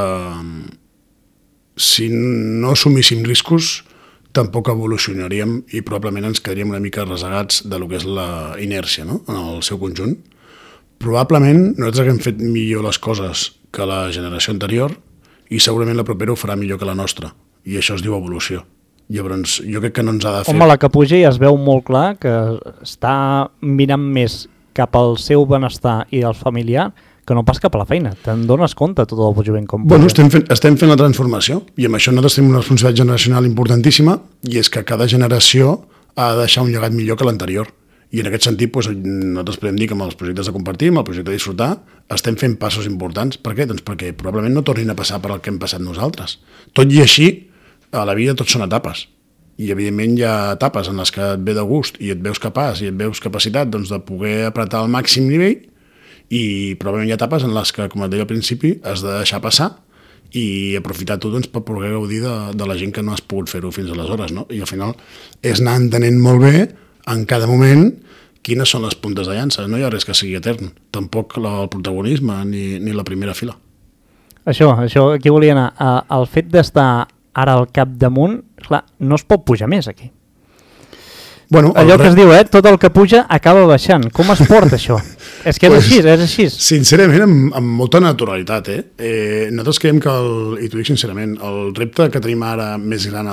si no assumíssim riscos tampoc evolucionaríem i probablement ens quedaríem una mica resegats de lo que és la inèrcia, no? En el seu conjunt. Probablement nosaltres hem fet millor les coses que la generació anterior i segurament la propera ho farà millor que la nostra. I això es diu evolució. Llavors, jo crec que no ens ha de fer... Home, la que puja ja es veu molt clar que està mirant més cap al seu benestar i al familiar que no pas cap a la feina. Te'n dones compte tot el jovent com puja. Bueno, estem fent la transformació i amb això nosaltres tenim una responsabilitat generacional importantíssima i és que cada generació ha de deixar un llegat millor que l'anterior. I en aquest sentit, doncs, nosaltres podem dir que amb els projectes de compartir, amb el projecte de disfrutar, estem fent passos importants. Per què? Doncs perquè probablement no tornin a passar per el que hem passat nosaltres. Tot i així, a la vida tot són etapes. I evidentment hi ha etapes en les que et ve de gust i et veus capaç i et veus capacitat doncs, de poder apretar al màxim nivell i probablement hi ha etapes en les que, com et deia al principi, has de deixar passar i aprofitar tu doncs, per poder gaudir de la gent que no has pogut fer-ho fins aleshores. No? I al final és anar entenent molt bé en cada moment quines són les puntes de llança. No hi ha res que sigui etern, tampoc el protagonisme ni la primera fila. Això, aquí volia anar. El fet d'estar ara al capdamunt, clar, no es pot pujar més aquí. Bueno, allò que es diu, tot el que puja acaba baixant. Com es porta això? És que és així. Sincerament, amb molta naturalitat. Nosaltres creiem que, i t'ho dic sincerament, el repte que tenim ara més gran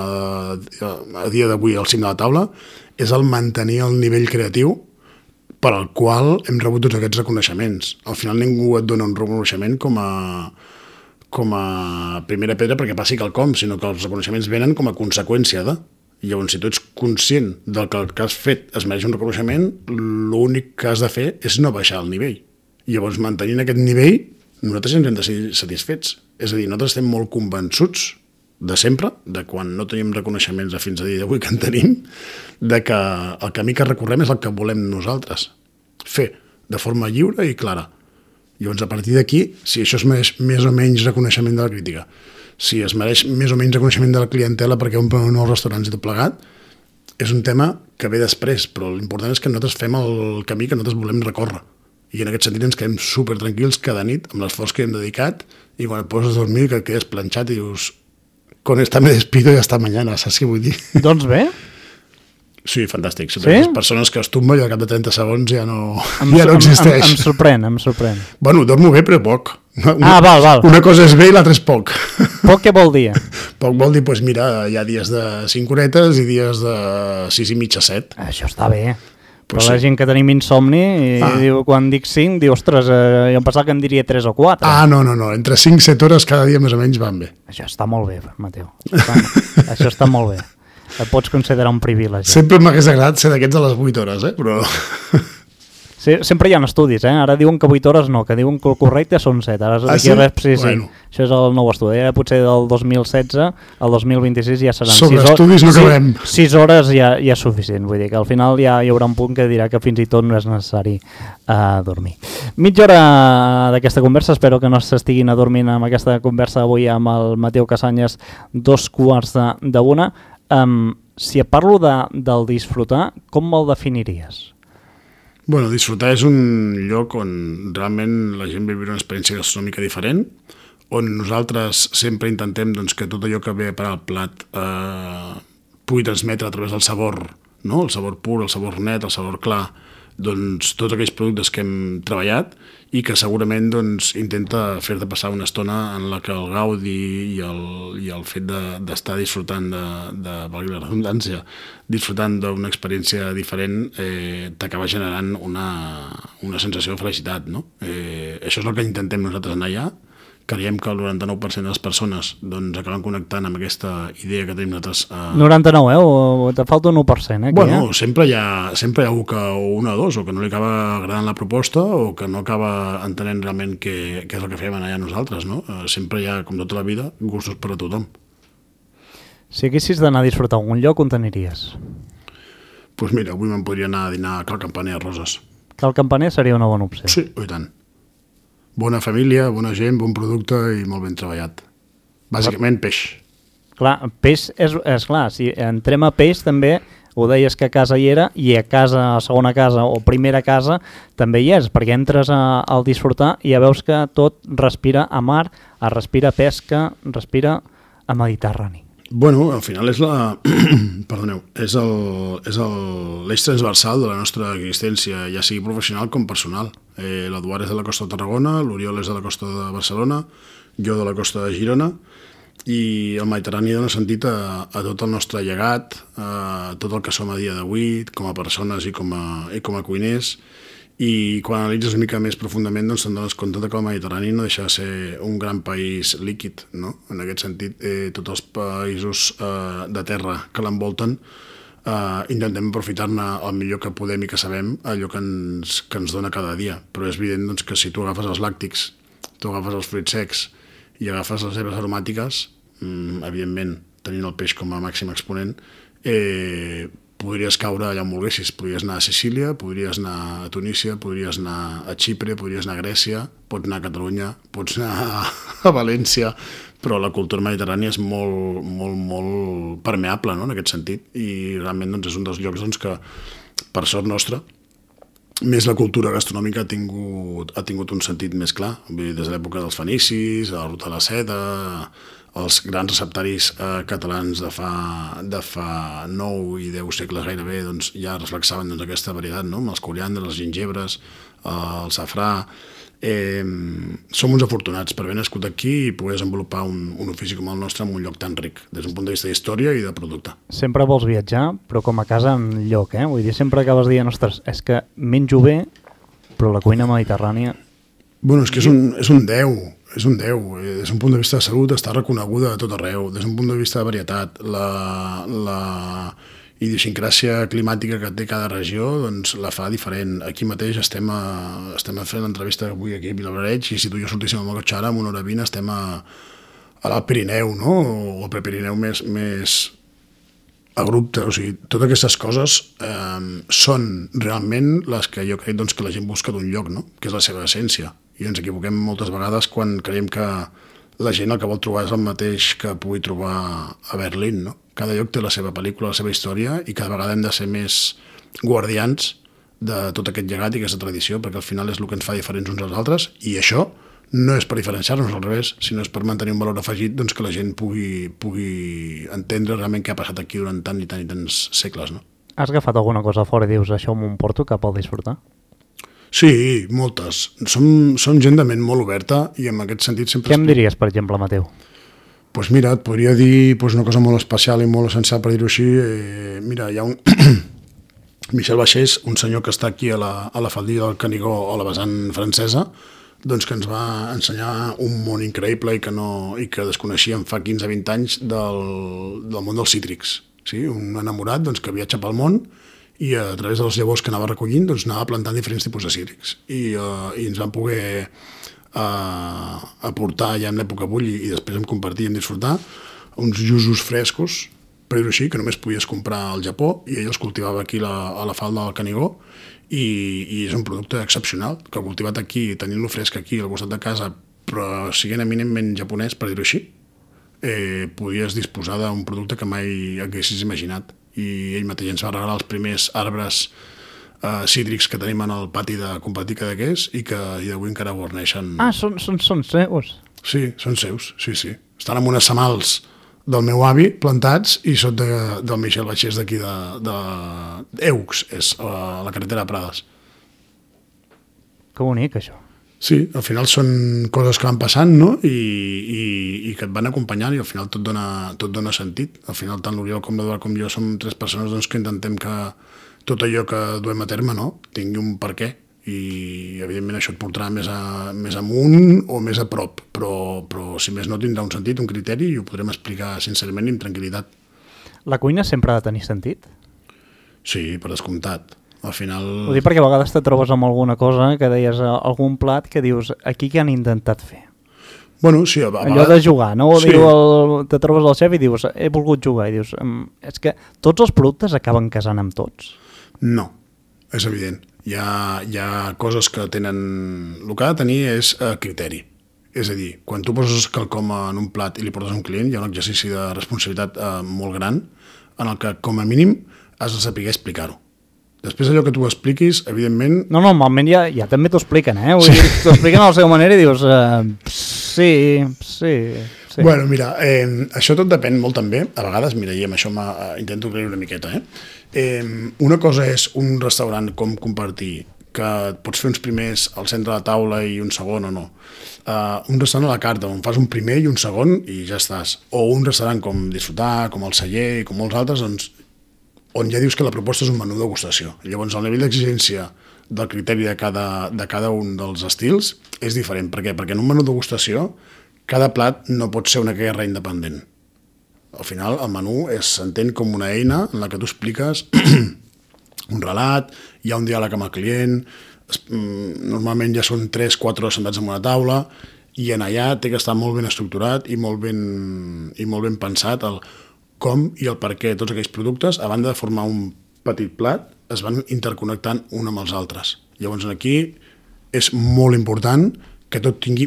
a dia d'avui al cim de la taula és el mantenir el nivell creatiu per al qual hem rebut tots aquests reconeixements. Al final ningú et dona un reconeixement com a primera pedra perquè passi quelcom, sinó que els reconeixements venen com a conseqüència de... Llavors, si tu ets conscient del que el que has fet es mereix un reconeixement, l'únic que has de fer és no baixar el nivell. Llavors, mantenint aquest nivell, nosaltres ens hem de ser satisfets. És a dir, nosaltres estem molt convençuts de sempre, de quan no tenim reconeixements a fins a dia d'avui que en tenim, de que el camí que recorrem és el que volem nosaltres fer, de forma lliure i clara. Llavors, a partir d'aquí, si això es mereix més o menys reconeixement de la crítica, si es mereix més o menys reconeixement de la clientela perquè omplen nous restaurants i tot plegat, és un tema que ve després, però l'important és que nosaltres fem el camí que nosaltres volem recórrer. I en aquest sentit ens quedem super tranquils cada nit amb l'esforç que hem dedicat i quan et poses a dormir que et quedes planxat i dius con esta me despido i hasta mañana, saps què vull dir? Doncs bé. Sí, fantàstic. Sí? Les persones que es tumba i al cap de 30 segons ja no existeix. Em sorprèn. Bueno, dormo bé però poc. Val. Una cosa és bé i l'altra és poc. Poc què vol dir? Poc vol dir, doncs mira, hi ha dies de 5 horetes i dies de 6 i mitja, 7. Això està bé. Però Pues la gent que tenim insomni i diu, quan dic 5, diu, ostres, jo em pensava que em diria 3 o 4. No. Entre 5 i 7 hores cada dia més o menys van bé. Això està molt bé, Mateu. Això està molt bé. Et pots considerar un privilegi. Sempre m'hagués agradat ser d'aquests a les 8 hores, però... Sí, sempre hi ha estudis, Ara diuen que 8 hores no, que diuen que el correcte són 7. Ara sí? Sí. Bueno. Això és el nou estudi. Potser del 2016 al 2026 ja seran 6 hores. Sobre estudis no acabem. 6 hores ja és suficient. Vull dir que al final ja hi haurà un punt que dirà que fins i tot no és necessari dormir. Mitja hora d'aquesta conversa. Espero que no s'estiguin adormint amb aquesta conversa avui amb el Mateu Casanyes, 2:45. Si et parlo del disfrutar, com me'l definiries? Bueno, disfrutar és un lloc on realment la gent ve a viure una experiència gastronòmica diferent, on nosaltres sempre intentem doncs, que tot allò que ve per al plat pugui transmetre a través del sabor, no? El sabor pur, el sabor net, el sabor clar, doncs, tots aquells productes que hem treballat i que segurament doncs, intenta fer-te passar una estona en la que el gaudi i el fet d'estar disfrutant valgui la redundància, disfrutant d'una experiència diferent t'acaba generant una sensació de felicitat, no? Això és el que intentem nosaltres anar allà. Creiem que el 99% de les persones doncs, acaben connectant amb aquesta idea que tenim nosaltres. 99, o te falta un 1%, Bueno, sempre hi ha algú que, o una o dos, o que no li acaba agradant la proposta o que no acaba entenent realment què és el que fem allà nosaltres, no? Sempre hi ha, com tota la vida, gustos per a tothom. Si haguessis d'anar a disfrutar algun lloc, on t'aniries? Doncs mira, avui me'n podria anar a dinar a Cal Campaner a Roses. Cal Campaner seria una bona opció. Sí, i tant. Bona família, bona gent, bon producte i molt ben treballat. Bàsicament peix. Clar, peix és clar, si entrem a peix també, ho deies que a casa hi era, i a casa, a segona casa o primera casa també hi és, perquè entres al disfrutar i ja veus que tot respira a mar, respira pesca, respira a Mediterrani. Bueno, al final és l'eix transversal de la nostra existència, ja sigui professional com personal. L'Eduard és de la costa de Tarragona, l'Oriol és de la costa de Barcelona, jo de la costa de Girona, i el Mediterrani dona sentit a tot el nostre llegat, a tot el que som a dia d'avui, com a persones i com a cuiners, i quan analitzes una mica més profundament doncs te'n dones compte que el Mediterrani no deixa de ser un gran país líquid, no? En aquest sentit, tots els països de terra que l'envolten intentem aprofitar-ne el millor que podem i que sabem allò que ens dona cada dia, però és evident doncs, que si tu agafes els làctics, tu agafes els fruits secs i agafes les herbes aromàtiques, evidentment, tenint el peix com a màxim exponent, podries caure allà on volguessis. Podries anar a Sicília, podries anar a Tunísia, podries anar a Xipre, podries anar a Grècia, pots anar a Catalunya, pots anar a València, però la cultura mediterrània és molt, molt, molt permeable, no?, en aquest sentit, i realment doncs, és un dels llocs doncs, que, per sort nostra, més la cultura gastronòmica ha tingut un sentit més clar. Vull dir, des de l'època dels fenicis, la ruta de la seda, els grans receptaris catalans de fa 9 i 10 segles gairebé doncs, ja reflexaven doncs, aquesta varietat, no?, amb els coriandres, els gingibres, el safrà. Som uns afortunats per haver nascut aquí i poder desenvolupar un ofici com el nostre en un lloc tan ric, des d'un punt de vista d'història i de producte. Sempre vols viatjar, però com a casa en lloc, Vull dir, sempre acabes dient, ostres, és que menjo bé, però la cuina mediterrània... Bueno, és que és un 10, és un 10. Des d'un punt de vista de salut està reconeguda a tot arreu, des d'un punt de vista de varietat. La idiosincràsia climàtica que té cada regió doncs, la fa diferent. Aquí mateix estem fent l'entrevista avui aquí a Vilablareix i si tu i jo sortíssim amb el cotxe ara, amb 1h20 estem a l'Alt Pirineu, no? O al Prepirineu més abrupte. O sigui, totes aquestes coses són realment les que jo crec doncs, que la gent busca d'un lloc, no?, que és la seva essència. I ens equivoquem moltes vegades quan creiem que la gent el que vol trobar és el mateix que pugui trobar a Berlín, no? Cada lloc té la seva pel·lícula, la seva història, i cada vegada hem de ser més guardians de tot aquest llegat i aquesta tradició, perquè al final és el que ens fa diferents uns als altres, i això no és per diferenciar-nos al revés, sinó és per mantenir un valor afegit, doncs, que la gent pugui entendre realment què ha passat aquí durant tant i tants segles, no? Has agafat alguna cosa fora i dius això m'ho emporto cap al disfrutar? Sí, moltes. Som gent de ment molt oberta i en aquest sentit sempre... Què em diries, per exemple, Mateu? Doncs mira, et podria dir una cosa molt especial i molt essencial, per dir-ho així. Mira, hi ha un... Michel Baixés, un senyor que està aquí a la faldilla del Canigó, a la vessant francesa, doncs que ens va ensenyar un món increïble i que desconeixíem fa 15-20 anys del món dels cítrics. Sí? Un enamorat doncs, que viatja pel món i a través de les llavors que anava recollint doncs, anava plantant diferents tipus de cítrics. I ens van poder aportar ja en l'època bull i després em compartir i en disfrutar uns llusos frescos, per dir-ho així, que només podies comprar al Japó i ell els cultivava aquí a la falda del Canigó i és un producte excepcional, que cultivat aquí, tenint-lo fresc aquí al costat de casa, però siguent eminentment japonès, per dir-ho així, podies disposar d'un producte que mai haguessis imaginat. I ell mateix ens va regalar els primers arbres cítrics que tenim en el pati de Compartica de Qués i d'avui encara guarneixen... Ah, són seus? Sí, són seus, sí. Estan amb unes semals del meu avi plantats i són del Michel Baixés d'aquí d'Eux, és a la carretera de Prades. Que bonic, això. Sí, al final són coses que van passant, no? I que et van acompanyant i al final tot dona sentit. Al final tant l'Oriol com l'Eduard com jo som 3 persones doncs, que intentem que tot allò que duem a terme, no?, tingui un per què. I evidentment això et portarà més amunt o més a prop, però si més no tindrà un sentit, un criteri, i ho podrem explicar sincerament i amb tranquil·litat. La cuina sempre ha de tenir sentit? Sí, per descomptat. Al final... Ho dic perquè a vegades te trobes amb alguna cosa que deies, algun plat que dius, aquí què han intentat fer? Bueno, sí, a vegades... Allò de jugar, no? Sí. Te trobes al xef i dius, he volgut jugar, i dius, és que tots els productes acaben casant amb tots. No, és evident. Hi ha coses que tenen... El que ha de tenir és criteri. És a dir, quan tu poses quelcom en un plat i li portes a un client, hi ha un exercici de responsabilitat molt gran en el que, com a mínim, has de saber explicar-ho. Després allò que tu expliquis, evidentment... No, normalment ja també t'ho expliquen, Vull dir, t'ho expliquen a la seva manera i dius, sí. Bueno, mira, això tot depèn molt també. A vegades, mira, i amb això intento creure una miqueta, una cosa és un restaurant com compartir, que pots fer uns primers al centre de la taula i un segon o no. Un restaurant a la carta, on fas un primer i un segon i ja estàs. O un restaurant com Disfrutar, com el Celler i com molts altres, doncs, on ja dius que la proposta és un menú degustació. Llavors, el nivell d'exigència del criteri de cada un dels estils és diferent. Per què? Perquè en un menú degustació cada plat no pot ser una guerra independent. Al final, el menú s'entén com una eina en la que tu expliques un relat, hi ha un diàleg amb el client, normalment ja són 3-4 sentats en una taula, i en allà té que estar molt ben estructurat i molt ben pensat el com i el per què tots aquells productes, a banda de formar un petit plat, es van interconnectant un amb els altres. Llavors aquí és molt important que tot tingui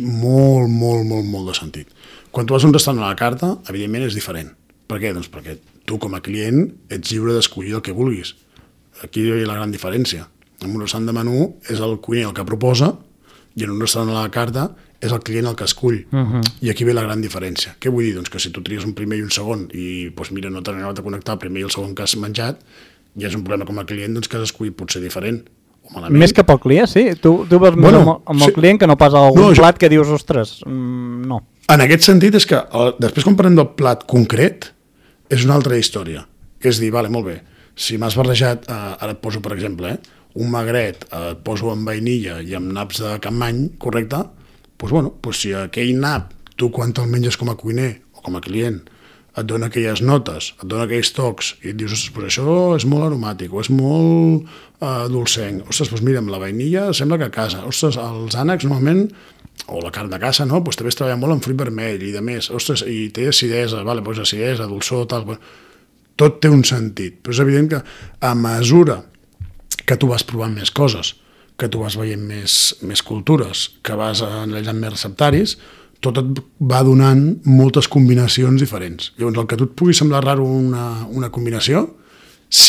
molt de sentit. Quan tu vas a un restaurant a la carta, evidentment és diferent. Per què? Doncs perquè tu com a client ets lliure d'escollir el que vulguis. Aquí hi ha la gran diferència. En un restaurant de menú és el cuiner el que proposa i en un restaurant a la carta és el client el que escull. I aquí ve la gran diferència. Què vull dir? Doncs que si tu tries un primer i un segon i doncs mira, no t'han anat a connectar el primer i el segon que has menjat, ja és un problema com a client doncs, que has escollit potser diferent. O malament. Més cap al client, sí. Tu vas més amb el client que no pas algun plat que dius, ostres, no. En aquest sentit és que després quan parlem del plat concret és una altra història. És dir, vale, molt bé, si m'has barrejat, ara et poso per exemple, un magret, et poso amb vainilla i amb naps de Capmany, correcte? Doncs si aquell nap, tu quan te'l menges com a cuiner o com a client, et dona aquelles notes, et dona aquells tocs, i et dius, ostres, doncs això és molt aromàtic, o és molt dolcenc, ostres, doncs mira, amb la vainilla sembla que a casa, ostres, els ànecs normalment, o la carn de caça, no? Doncs també es treballa molt amb fruit vermell i de més, ostres, i té acidesa, vale, doncs acidesa, dolçor, tal, tot té un sentit, però és evident que a mesura que tu vas provant més coses, que tu vas veient més cultures, que vas analitzant més receptaris, tot et va donant moltes combinacions diferents. Llavors, el que a tu et pugui semblar raro una combinació, si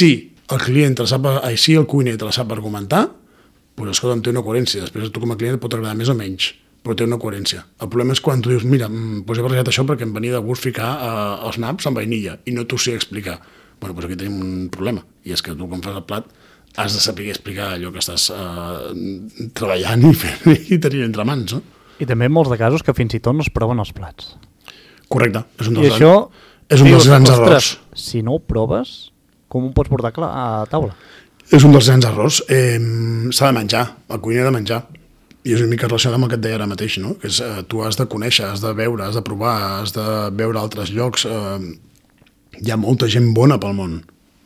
el client te la sap, així el cuiner te la sap argumentar, doncs escolta, té una coherència. Després tu com a client et pot agradar més o menys, però té una coherència. El problema és quan tu dius, mira, doncs he barrejat això perquè em venia de gust ficar els naps amb vainilla i no t'ho sé explicar. Bueno, doncs aquí tenim un problema, i és que tu quan fas el plat has de saber explicar allò que estàs treballant i fent i tenint entre mans, no? I també en molts de casos que fins i tot no es proven els plats. Correcte. És un I això... dels grans errors. Si no ho proves, com ho pots portar a taula? És un dels grans errors. S'ha de menjar, el cuiner ha de menjar. I és una mica relacionat amb el que et deia ara mateix, no? Que és, tu has de conèixer, has de veure, has de provar, has de veure altres llocs. Hi ha molta gent bona pel món.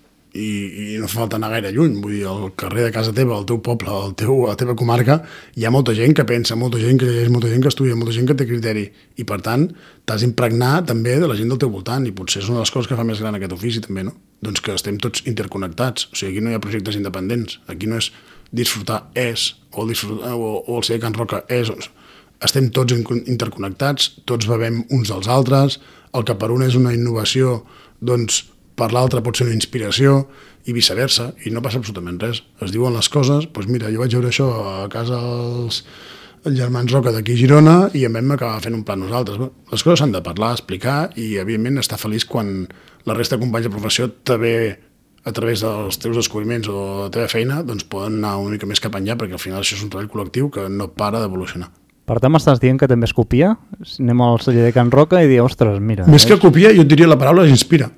I no fa falta anar gaire lluny, vull dir, al carrer de casa teva, al teu poble, a la teva comarca, hi ha molta gent que pensa, molta gent que llegeix, molta gent que estudia, molta gent que té criteri, i per tant t'has d'impregnar també de la gent del teu voltant, i potser és una de les coses que fa més gran aquest ofici també, no? Doncs que estem tots interconnectats, o sigui, aquí no hi ha projectes independents, aquí no és disfrutar o el ser Can Roca estem tots interconnectats, tots bevem uns dels altres, el que per un és una innovació, doncs per l'altre pot ser una inspiració i viceversa, i no passa absolutament res. Es diuen les coses, doncs mira, jo vaig veure això a casa els germans Roca d'aquí a Girona i en vam acabar fent un pla nosaltres. Les coses s'han de parlar, explicar i, evidentment, estar feliç quan la resta de companys de professió també, a través dels teus descobriments o de la teva feina, doncs poden anar una mica més cap enllà, perquè al final això és un treball col·lectiu que no para d'evolucionar. Per tant, m'estàs dient que també es copia? Anem al celler de Can Roca i dir, ostres, mira... Més que copia, jo et diria la paraula inspira.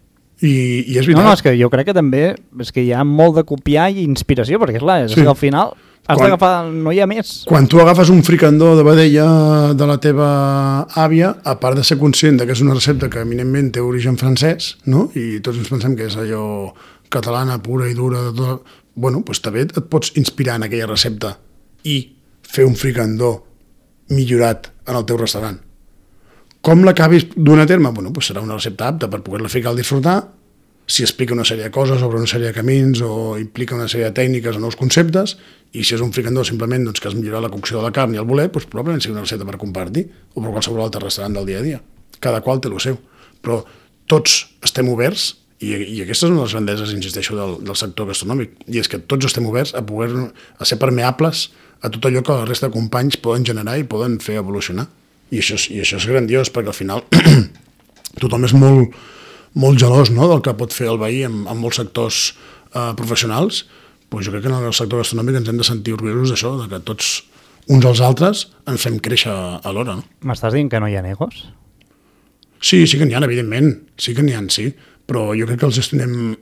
I és veritat. No, és que jo crec que també és que hi ha molt de copiar i inspiració, perquè clar, és que al final has d'agafar, no hi ha més. Quan tu agafes un fricandó de vedella de la teva àvia, a part de ser conscient que és una recepta que eminentment té origen francès, no? I tots ens pensem que és allò catalana, pura i dura, bueno, doncs també et pots inspirar en aquella recepta i fer un fricandó millorat en el teu restaurant. Com l'acabis d'una terme? Bueno, doncs serà una recepta apta per poder-la fer cal disfrutar, si explica una sèrie de coses sobre una sèrie de camins o implica una sèrie de tècniques o nous conceptes, i si és un fricandó simplement doncs, que has millorat la cocció de la carn i el bolet, doncs probablement sigui una recepta per compartir, o per qualsevol altre restaurant del dia a dia. Cada qual té el seu. Però tots estem oberts, i aquesta és una de les grandeses, insisteixo, del sector gastronòmic, i és que tots estem oberts a ser permeables a tot allò que la resta de companys poden generar i poden fer evolucionar. I això és grandiós, perquè al final tothom és molt gelós, no?, del que pot fer el veí en molts sectors professionals. Pues jo crec que en el sector gastronòmic ens hem de sentir orgullosos d'això, de que tots uns als altres ens fem créixer alhora. No? M'estàs dient que no hi ha egos? Sí que n'hi ha, evidentment, sí que n'hi ha, sí, però jo crec que els gestionem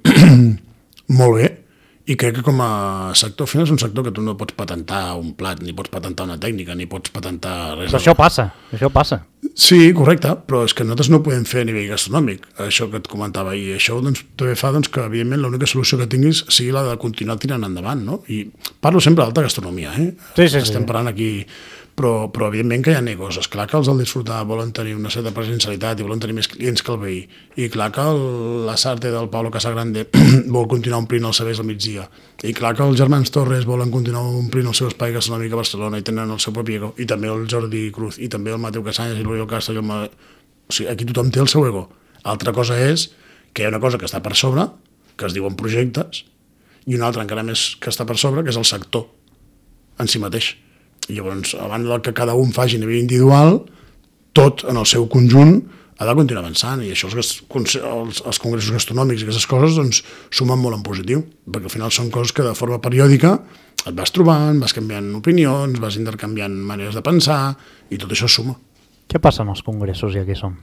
molt bé. I crec que com a sector, al final és un sector que tu no pots patentar un plat, ni pots patentar una tècnica, ni pots patentar res. Però això passa. Sí, correcte, però és que nosaltres no ho podem fer a nivell gastronòmic, això que et comentava, i això doncs, també fa doncs, que, evidentment, l'única solució que tinguis sigui la de continuar tirant endavant, no? I parlo sempre d'alta gastronomia, Sí. Estem parlant aquí... Però evidentment que hi ha negos. És clar que els al disfrutar volen tenir una certa presencialitat i volen tenir més clients que el veí. I clar que la Sarte del Pablo Casagrande vol continuar omplint els serveis al migdia. I clar que els germans Torres volen continuar omplint el seu espai gastronòmic a Barcelona i tenen el seu propi ego. I també el Jordi Cruz, i també el Mateu Casanyes i l'Oriol Castelló. O sigui, aquí tothom té el seu ego. Altra cosa és que hi ha una cosa que està per sobre, que es diuen projectes, i una altra encara més que està per sobre, que és el sector en si mateix. I llavors, a banda que cada un faci a nivell individual, tot en el seu conjunt ha de continuar avançant, i això els congressos gastronòmics i aquestes coses doncs, sumen molt en positiu, perquè al final són coses que de forma periòdica et vas trobant, vas canviant opinions, vas intercanviant maneres de pensar, i tot això suma. Què passa en els congressos i aquí som?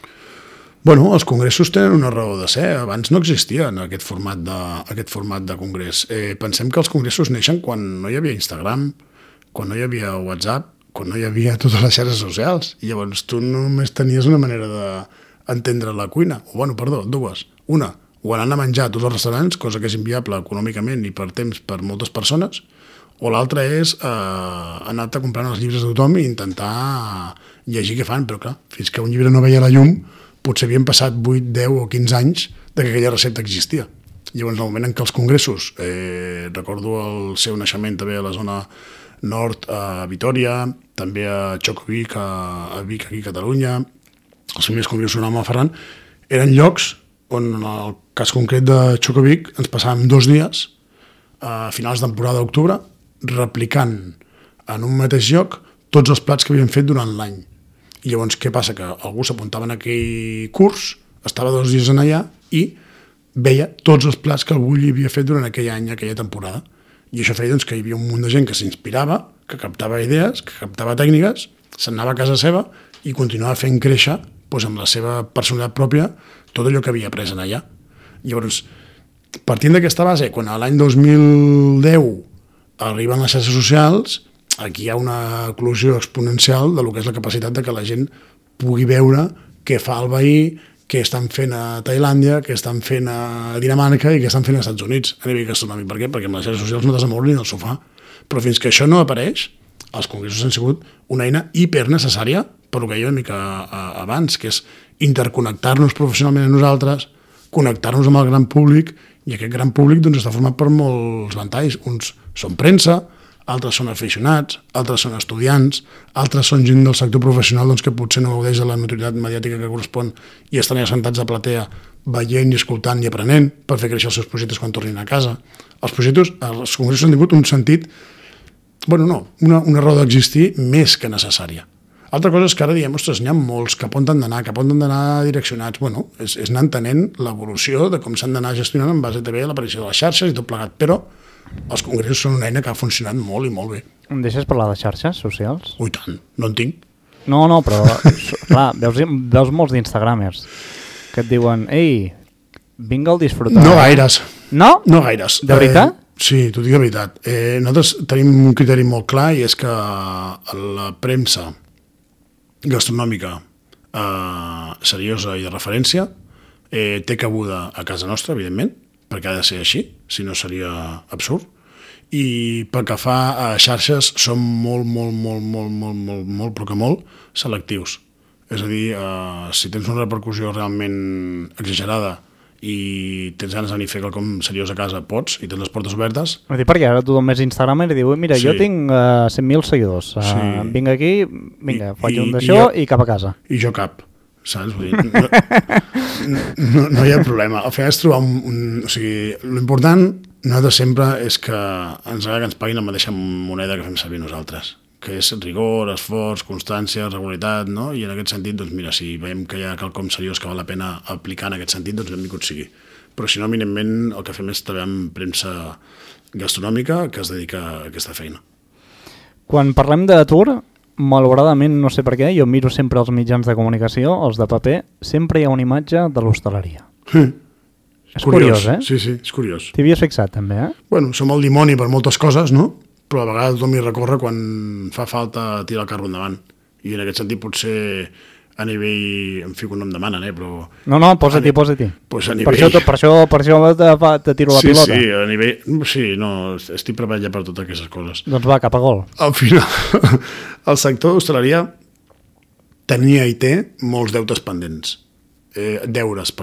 Bueno, els congressos tenen una raó de ser. Abans no existia en aquest format de congrés. Pensem que els congressos neixen quan no hi havia Instagram, quan no hi havia WhatsApp, quan no hi havia totes les xarxes socials. I llavors tu només tenies una manera d'entendre la cuina. Dues. Una, o anant a menjar a tots els restaurants, cosa que és inviable econòmicament i per temps per moltes persones, o l'altra és anar-te comprant els llibres de tothom i intentar llegir què fan, però clar, fins que un llibre no veia la llum, potser havien passat 8, 10 o 15 anys que aquella recepta existia. Llavors, en el moment en què els congressos, recordo el seu naixement també a la zona nord, a Vitòria, també a Xocovic, a Vic, aquí a Catalunya, els primers congressos a Malferran, eren llocs on en el cas concret de Xocavic ens passàvem 2 dies a finals de temporada d'octubre replicant en un mateix lloc tots els plats que havíem fet durant l'any. I llavors què passa? Que algú s'apuntava en aquell curs, estava 2 dies en allà i veia tots els plats que algú li havia fet durant aquell any, aquella temporada. I això feia doncs, que hi havia un munt de gent que s'inspirava, que captava idees, que captava tècniques, s'anava a casa seva i continuava fent créixer doncs, amb la seva personalitat pròpia tot allò que havia après en allà. Llavors, partint d'aquesta base, quan a l'any 2010 arriben les xarxes socials, aquí hi ha una eclosió exponencial de lo que és la capacitat de que la gent pugui veure què fa el veí, què estan fent a Tailàndia, què estan fent a Dinamarca i què estan fent als Estats Units a nivell gastronòmic. Per què? Perquè amb les xarxes socials no t'has de moure ni del sofà. Però fins que això no apareix, els congressos han sigut una eina hipernecessària per el que hi ha una mica abans, que és interconnectar-nos professionalment a nosaltres, connectar-nos amb el gran públic, i aquest gran públic doncs, està format per molts ventalls. Uns són premsa, altres són aficionats, altres són estudiants, altres són gent del sector professional doncs, que potser no gaudeix de la notorietat mediàtica que correspon i estan allà sentats a platea veient i escoltant i aprenent per fer créixer els seus projectes quan tornin a casa. Els congressos han tingut un sentit, una raó d'existir més que necessària. Altra cosa és que ara diem, ostres, n'hi ha molts, cap on han d'anar, cap on han d'anar direccionats. És anar entenent l'evolució de com s'han d'anar gestionant en base també a l'aparició de les xarxes i tot plegat, però els congressos són una eina que ha funcionat molt i molt bé. Em deixes parlar de xarxes socials? Ui, tant, no en tinc. No, però clar, veus molts d'instagramers que et diuen, ei, vinga al disfrutar. No gaires. No? No gaires. De veritat? Sí, t'ho dic de veritat. Nosaltres tenim un criteri molt clar i és que la premsa gastronòmica seriosa i de referència té cabuda a casa nostra, evidentment, perquè ha de ser així, si no seria absurd. I pel que fa a xarxes som molt, però que molt selectius. És a dir, si tens una repercussió realment exagerada i tens ganes de venir a fer quelcom seriós a casa, pots, i tens les portes obertes. Perquè ara tothom és Instagramer i diu, mira, jo tinc 100.000 seguidors, vinc aquí, faig un d'això i cap a casa. I jo cap, saps? Vull dir, no hi ha problema. Al final és trobar o sigui, l'important nosaltres sempre és que ens agrada que ens paguin la mateixa moneda que fem servir nosaltres, que és rigor, esforç, constància, regularitat, no? I en aquest sentit, doncs mira, si veiem que hi ha quelcom seriós que val la pena aplicar en aquest sentit, doncs benvingut sigui. Però si no, eminentment, el que fem és treballar amb premsa gastronòmica que es dedica a aquesta feina. Quan parlem d'atur, malauradament, no sé per què, jo miro sempre els mitjans de comunicació, els de paper, sempre hi ha una imatge de l'hostaleria. És curiós, eh? Sí, és curiós. T'hi havies fixat, també, eh? Bueno, som el dimoni per moltes coses, no? Però a vegades tothom hi recorre quan fa falta tirar el carro endavant. I en aquest sentit potser a nivell... Em fico un nom demanen, però... No, posa-t'hi. Pues a nivell... Per això te tiro la pilota. Sí, a nivell... Sí, no, estic preparat ja per totes aquestes coses. Doncs va, cap a gol. Al final, el sector d'hostaleria tenia i té molts deutes pendents. Deures.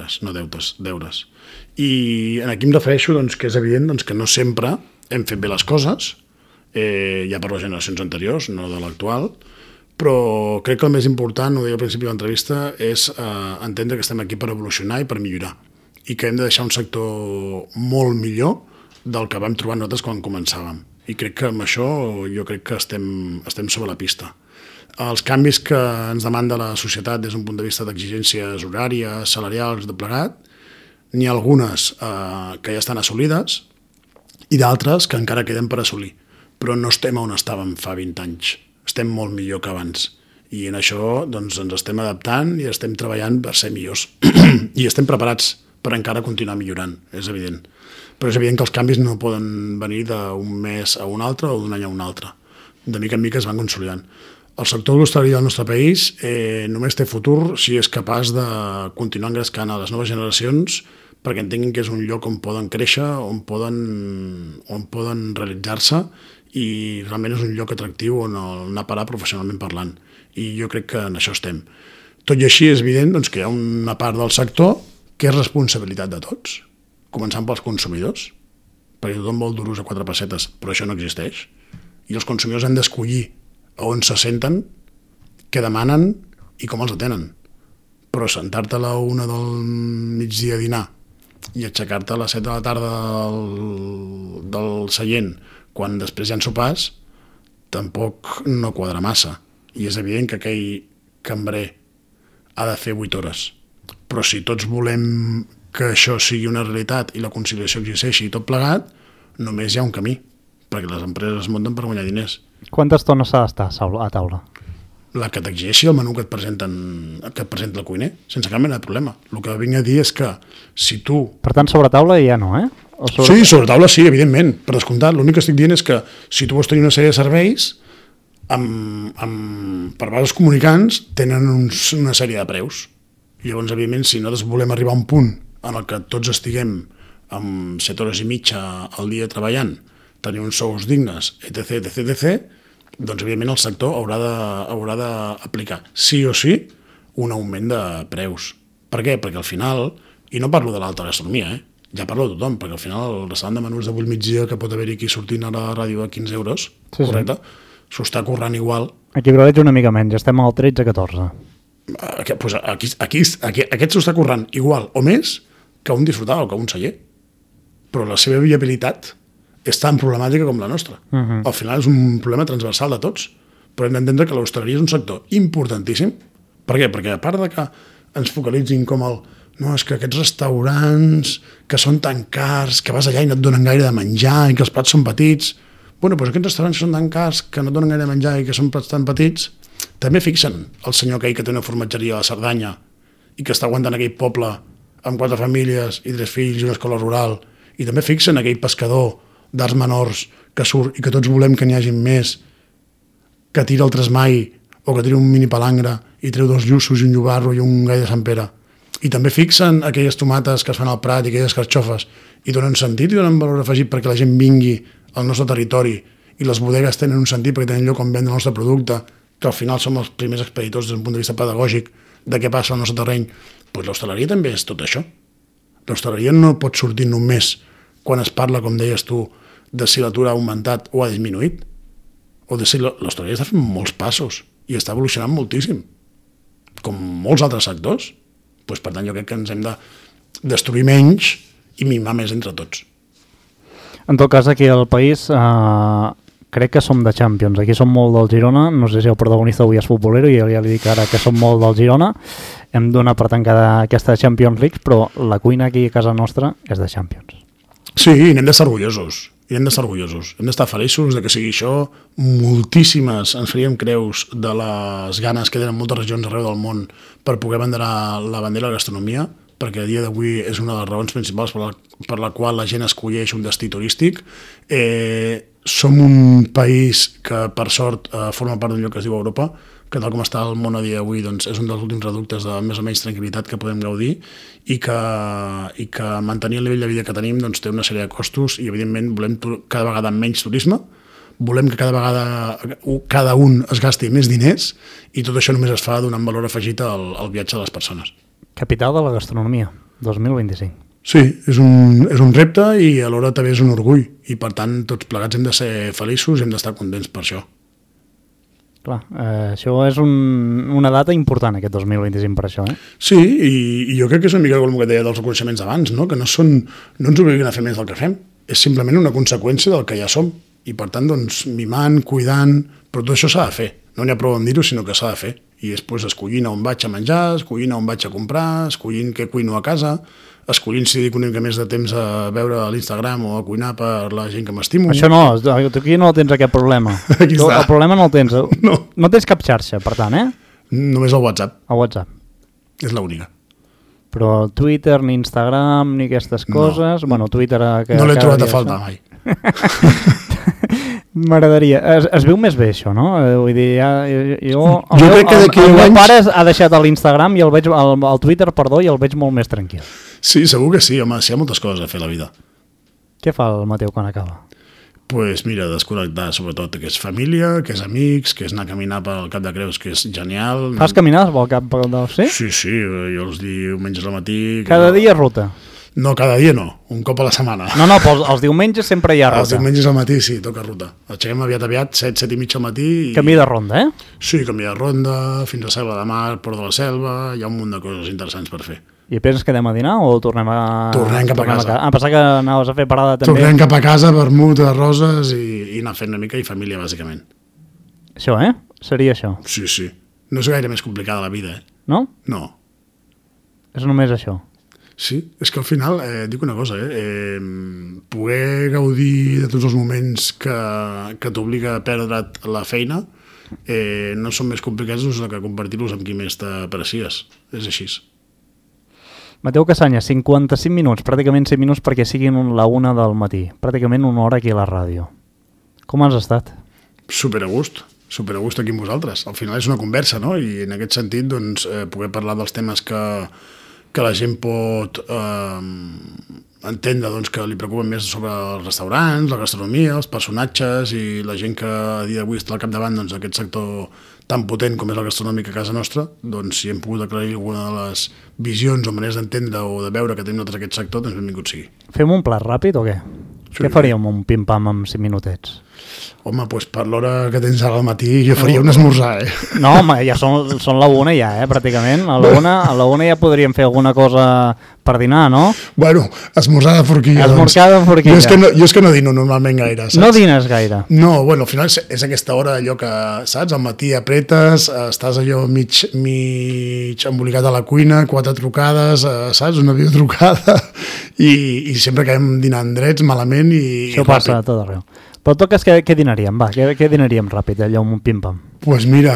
I aquí em refereixo doncs, que és evident doncs, que no sempre hem fet bé les coses, ja per les generacions anteriors, no de l'actual, però crec que el més important, ho deia al principi de l'entrevista, és entendre que estem aquí per evolucionar i per millorar, i que hem de deixar un sector molt millor del que vam trobar nosaltres quan començàvem. I crec que amb això jo crec que estem sobre la pista. Els canvis que ens demanda la societat des d'un punt de vista d'exigències horàries, salarials, de plegat, n'hi ha algunes que ja estan assolides i d'altres que encara queden per assolir. Però no estem on estàvem fa 20 anys. Estem molt millor que abans. I en això doncs, ens estem adaptant i estem treballant per ser millors. I estem preparats per encara continuar millorant, és evident. Però és evident que els canvis no poden venir d'un mes a un altre o d'un any a un altre. De mica en mica es van consolidant. El sector de l'hostaleria del nostre país només té futur si és capaç de continuar engrescant a les noves generacions perquè entenguin que és un lloc on poden créixer, on poden realitzar-se i realment és un lloc atractiu on anar a parar professionalment parlant. I jo crec que en això estem. Tot i així és evident doncs, que hi ha una part del sector que és responsabilitat de tots, començant pels consumidors, perquè tothom vol duros a 4 pessetes, però això no existeix. I els consumidors han d'escollir on se senten, què demanen i com els atenen. però sentar-te a la 1 del migdia a dinar i aixecar-te a les 7 de la tarda del seient quan després ja en sopars, tampoc no quadra massa. I és evident que aquell cambrer ha de fer 8 hores. Però si tots volem que això sigui una realitat i la conciliació existeixi i tot plegat, només hi ha un camí, perquè les empreses es munten per guanyar diners. Quanta estona s'ha d'estar a taula? La que t'exigeixi el menú que et presenta el cuiner, sense cap mena de problema. El que vinc a dir és que si tu... Per tant, sobre taula ja no, Sí, sobre taula sí, evidentment, per descomptat. L'únic que estic dient és que si tu vols tenir una sèrie de serveis, per vasos comunicants tenen una sèrie de preus. I llavors, evidentment, si nosaltres volem arribar a un punt en el que tots estiguem amb 7 hores i mitja al dia treballant, tenir uns sous dignes, etc., doncs, evidentment, el sector haurà d'aplicar, sí o sí, un augment de preus. Per què? Perquè al final, i no parlo de l'alta gastronomia, ja parlo de tothom, perquè al final el restaurant de menús d'avui al migdia que pot haver-hi aquí sortint a la ràdio a 15 euros, sí, correcte, s'ho està currant igual. Aquí a Vilareig una mica menys, estem al 13-14. Pues aquest s'ho està currant igual o més que un disfrutar o que un celler. Però la seva viabilitat és tan problemàtica com la nostra. Al final és un problema transversal de tots, però hem d'entendre que l'hostaleria és un sector importantíssim. Per què? Perquè a part de que ens focalitzin com el no, és que aquests restaurants que són tan cars, que vas allà i no et donen gaire de menjar i que els plats són petits, bueno, doncs aquests restaurants que són tan cars, que no et donen gaire de menjar i que són plats tan petits, també fixen el senyor aquell que té una formatgeria a la Cerdanya i que està aguantant aquell poble amb 4 famílies i 3 fills i una escola rural, i també fixen aquell pescador d'arts menors que surt i que tots volem que n'hi hagi més, que tira el tresmai o que tira un mini palangre i treu 2 llussos i un llobarro i un gall de Sant Pere. I també fixen aquelles tomates que es fan al Prat i aquelles carxofes i donen sentit i donen valor afegit perquè la gent vingui al nostre territori i les bodegues tenen un sentit perquè tenen lloc on vendre el nostre producte, que al final som els primers expeditors des d'un punt de vista pedagògic de què passa al nostre terreny. Doncs l'hostaleria també és tot això. L'hostaleria no pot sortir només quan es parla, com deies tu, de si l'atur ha augmentat o ha disminuït, o de si l'hostaleria està fent molts passos i està evolucionant moltíssim, com molts altres sectors. Doncs, per tant, jo crec que ens hem de destruir menys i mimar més entre tots. En tot cas, aquí al país crec que som de Champions. Aquí som molt del Girona. No sé si el protagonista avui és futbolero i ja li dic ara que som molt del Girona. Hem donat per tancada aquesta Champions League, però la cuina aquí a casa nostra és de Champions. Sí, i n'hem d'estar orgullosos. Hem d'estar feliços de que sigui això. Moltíssimes ens faríem creus de les ganes que tenen moltes regions arreu del món per poder banderar la bandera de la gastronomia, perquè a dia d'avui és una de les raons principals per la qual la gent escolleix un destí turístic. Som un país que, per sort, forma part d'un lloc que es diu Europa, que tal com està el món a dia d'avui doncs, és un dels últims reductes de més o menys tranquil·litat que podem gaudir i que mantenir el nivell de vida que tenim doncs, té una sèrie de costos i evidentment volem cada vegada menys turisme, volem que cada vegada cada un es gasti més diners i tot això només es fa donant valor afegit al viatge de les persones. Capital de la gastronomia, 2025. Sí, és un repte i alhora també és un orgull i per tant tots plegats hem de ser feliços i hem d'estar contents per això. Clar, això és una data important, aquest 2025, per això, Sí, i jo crec que és una mica com el que deia dels reconeixements abans, no? Que no ens obliguen a fer més del que fem, és simplement una conseqüència del que ja som, i per tant, doncs, mimant, cuidant, però tot això s'ha de fer, no n'hi ha prou en dir-ho, sinó que s'ha de fer, i després escollint on vaig a menjar, escollint on vaig a comprar, escollint què cuino a casa, escollint si dic una mica més de temps a veure a l'Instagram o a cuinar per la gent que m'estimo. Això no, aquí no tens aquest problema. Aquí està. El problema no el tens. No tens cap xarxa, per tant, Només el WhatsApp. El WhatsApp. És l'única. Però Twitter, ni Instagram, ni aquestes coses... No. Bueno, Twitter... No l'he trobat a faltar mai. M'agradaria. Es veu més bé, això, no? Vull dir, jo crec que d'aquí el meu anys... pare ha deixat l'Instagram i el Twitter, perdó, i el veig molt més tranquil. Sí, segur que sí, home, si hi ha moltes coses a fer a la vida. Què fa el Mateu quan acaba? Pues mira, desconnectar sobretot que és família, que és amics, que és anar a caminar pel Cap de Creus, que és genial. Fas caminades pel Cap de Creus, sí? Sí, jo els diumenges al matí... Cada dia ruta? No, cada dia no, un cop a la setmana. No, però els diumenges sempre hi ha ruta. Els diumenges al matí sí, toca ruta. Aixequem aviat, 7 i mitja al matí. Camí de ronda, Sí, camí de ronda, fins a Selva de Mar, Port de la Selva, hi ha un munt de coses interessants per fer. I penses que anem a dinar o tornem a... Tornem cap a casa. Pensar que anaves a fer parada també. Tornem cap a casa, vermut, roses i anar fent una mica i família, bàsicament. Això, Seria això. Sí. No és gaire més complicada la vida, No? No. És només això. Sí, és que al final, dic una cosa, poder gaudir de tots els moments que t'obliga a perdre't la feina no són més complicats que compartir-los amb qui més t'aprecies. És així. Mateu Casanyes, 55 minuts, pràcticament 5 minuts perquè siguin la 1 del matí. Pràcticament una hora aquí a la ràdio. Com has estat? Super a gust aquí amb vosaltres. Al final és una conversa, no? I en aquest sentit, doncs, poder parlar dels temes que la gent pot entendre doncs, que li preocupen més sobre els restaurants, la gastronomia, els personatges i la gent que a dia d'avui està al capdavant doncs, d'aquest sector tan potent com és el gastronòmic a casa nostra, doncs si hem pogut aclarir alguna de les visions o maneres d'entendre o de veure que tenim nosaltres aquest sector, doncs benvingut sigui. Fem un plat ràpid o què? Sí, què faríem un pim-pam amb 5 minutets? Home, doncs per l'hora que tens ara al matí jo faria un esmorzar, No, home, ja són la 1 ja, pràcticament. A la 1 ja podríem fer alguna cosa per dinar, no? Bueno, esmorzar de forquilla. Esmorzar de forquilla. Jo és que no dino normalment gaire, saps? No dines gaire? No, bueno, al final és aquesta hora allò que, saps, al matí apretes, estàs allò mig embolicat a la cuina, 4 trucades, saps, una videotrucada, i sempre acabem dinant drets, malament i això ràpid. passa a tot arreu. Però toques què dinaríem? Va, què dinaríem ràpid, allò amb un pim-pam? Doncs mira,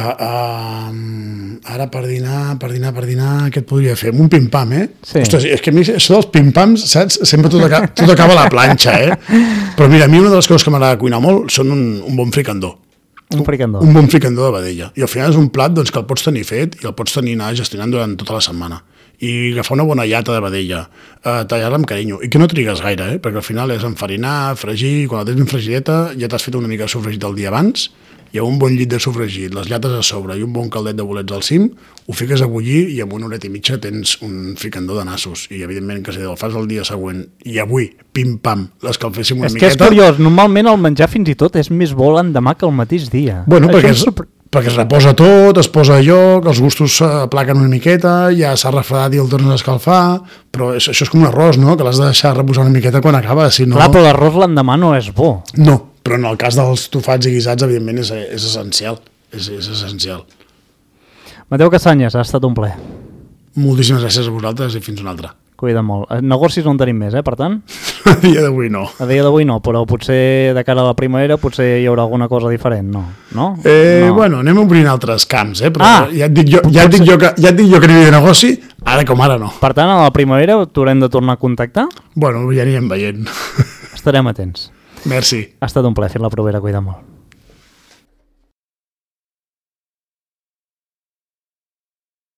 ara per dinar, què et podria fer? Un pim-pam, Sí. Ostres, és que a mi això dels pim-pams, saps? Sempre tot acaba a la planxa, Però mira, a mi una de les coses que m'agrada cuinar molt són un bon fricandó. Un fricandó. Un bon fricandó de vedella. I al final és un plat doncs, que el pots tenir fet i el pots tenir anar gestionant durant tota la setmana. I agafar una bona llata de vedella, tallar-la amb carinyo, i que no trigues gaire, perquè al final és enfarinar, fregir, i quan la tens ben fregideta ja t'has fet una mica de sofregit el dia abans, i amb un bon llit de sofregit, les llates a sobre i un bon caldet de bolets al cim, ho fiques a bullir i en una horeta i mitja tens un fricandó de nassos. I evidentment que si el fas el dia següent i avui, pim-pam, l'escalféssim una miqueta... És que és curiós, normalment el menjar fins i tot és més bo l'endemà que el mateix dia. Bueno, perquè es reposa tot, es posa a lloc, els gustos s'aplaquen una miqueta, ja s'ha refredat i el tornes a escalfar, però això és com un arròs, no?, que l'has de deixar reposar una miqueta quan acaba, si no... Clar, però l'arròs l'endemà no és bo. No, però en el cas dels estofats i guisats, evidentment, és essencial. És essencial. Mateu Casanyes, ha estat un plaer. Moltíssimes gràcies a vosaltres i fins una altra. Cuida molt. Negocis no en tenim més, per tant? A dia d'avui no. A dia d'avui no, però potser de cara a la primavera potser hi haurà alguna cosa diferent, no? No? Bueno, anem obrint altres camps, però ja et dic jo que a nivell de negoci, ara com ara no. Per tant, a la primavera t'haurem de tornar a contactar? Bueno, ja anirem veient. Estarem atents. Merci. Ha estat un plaer, fins la propera, cuida molt.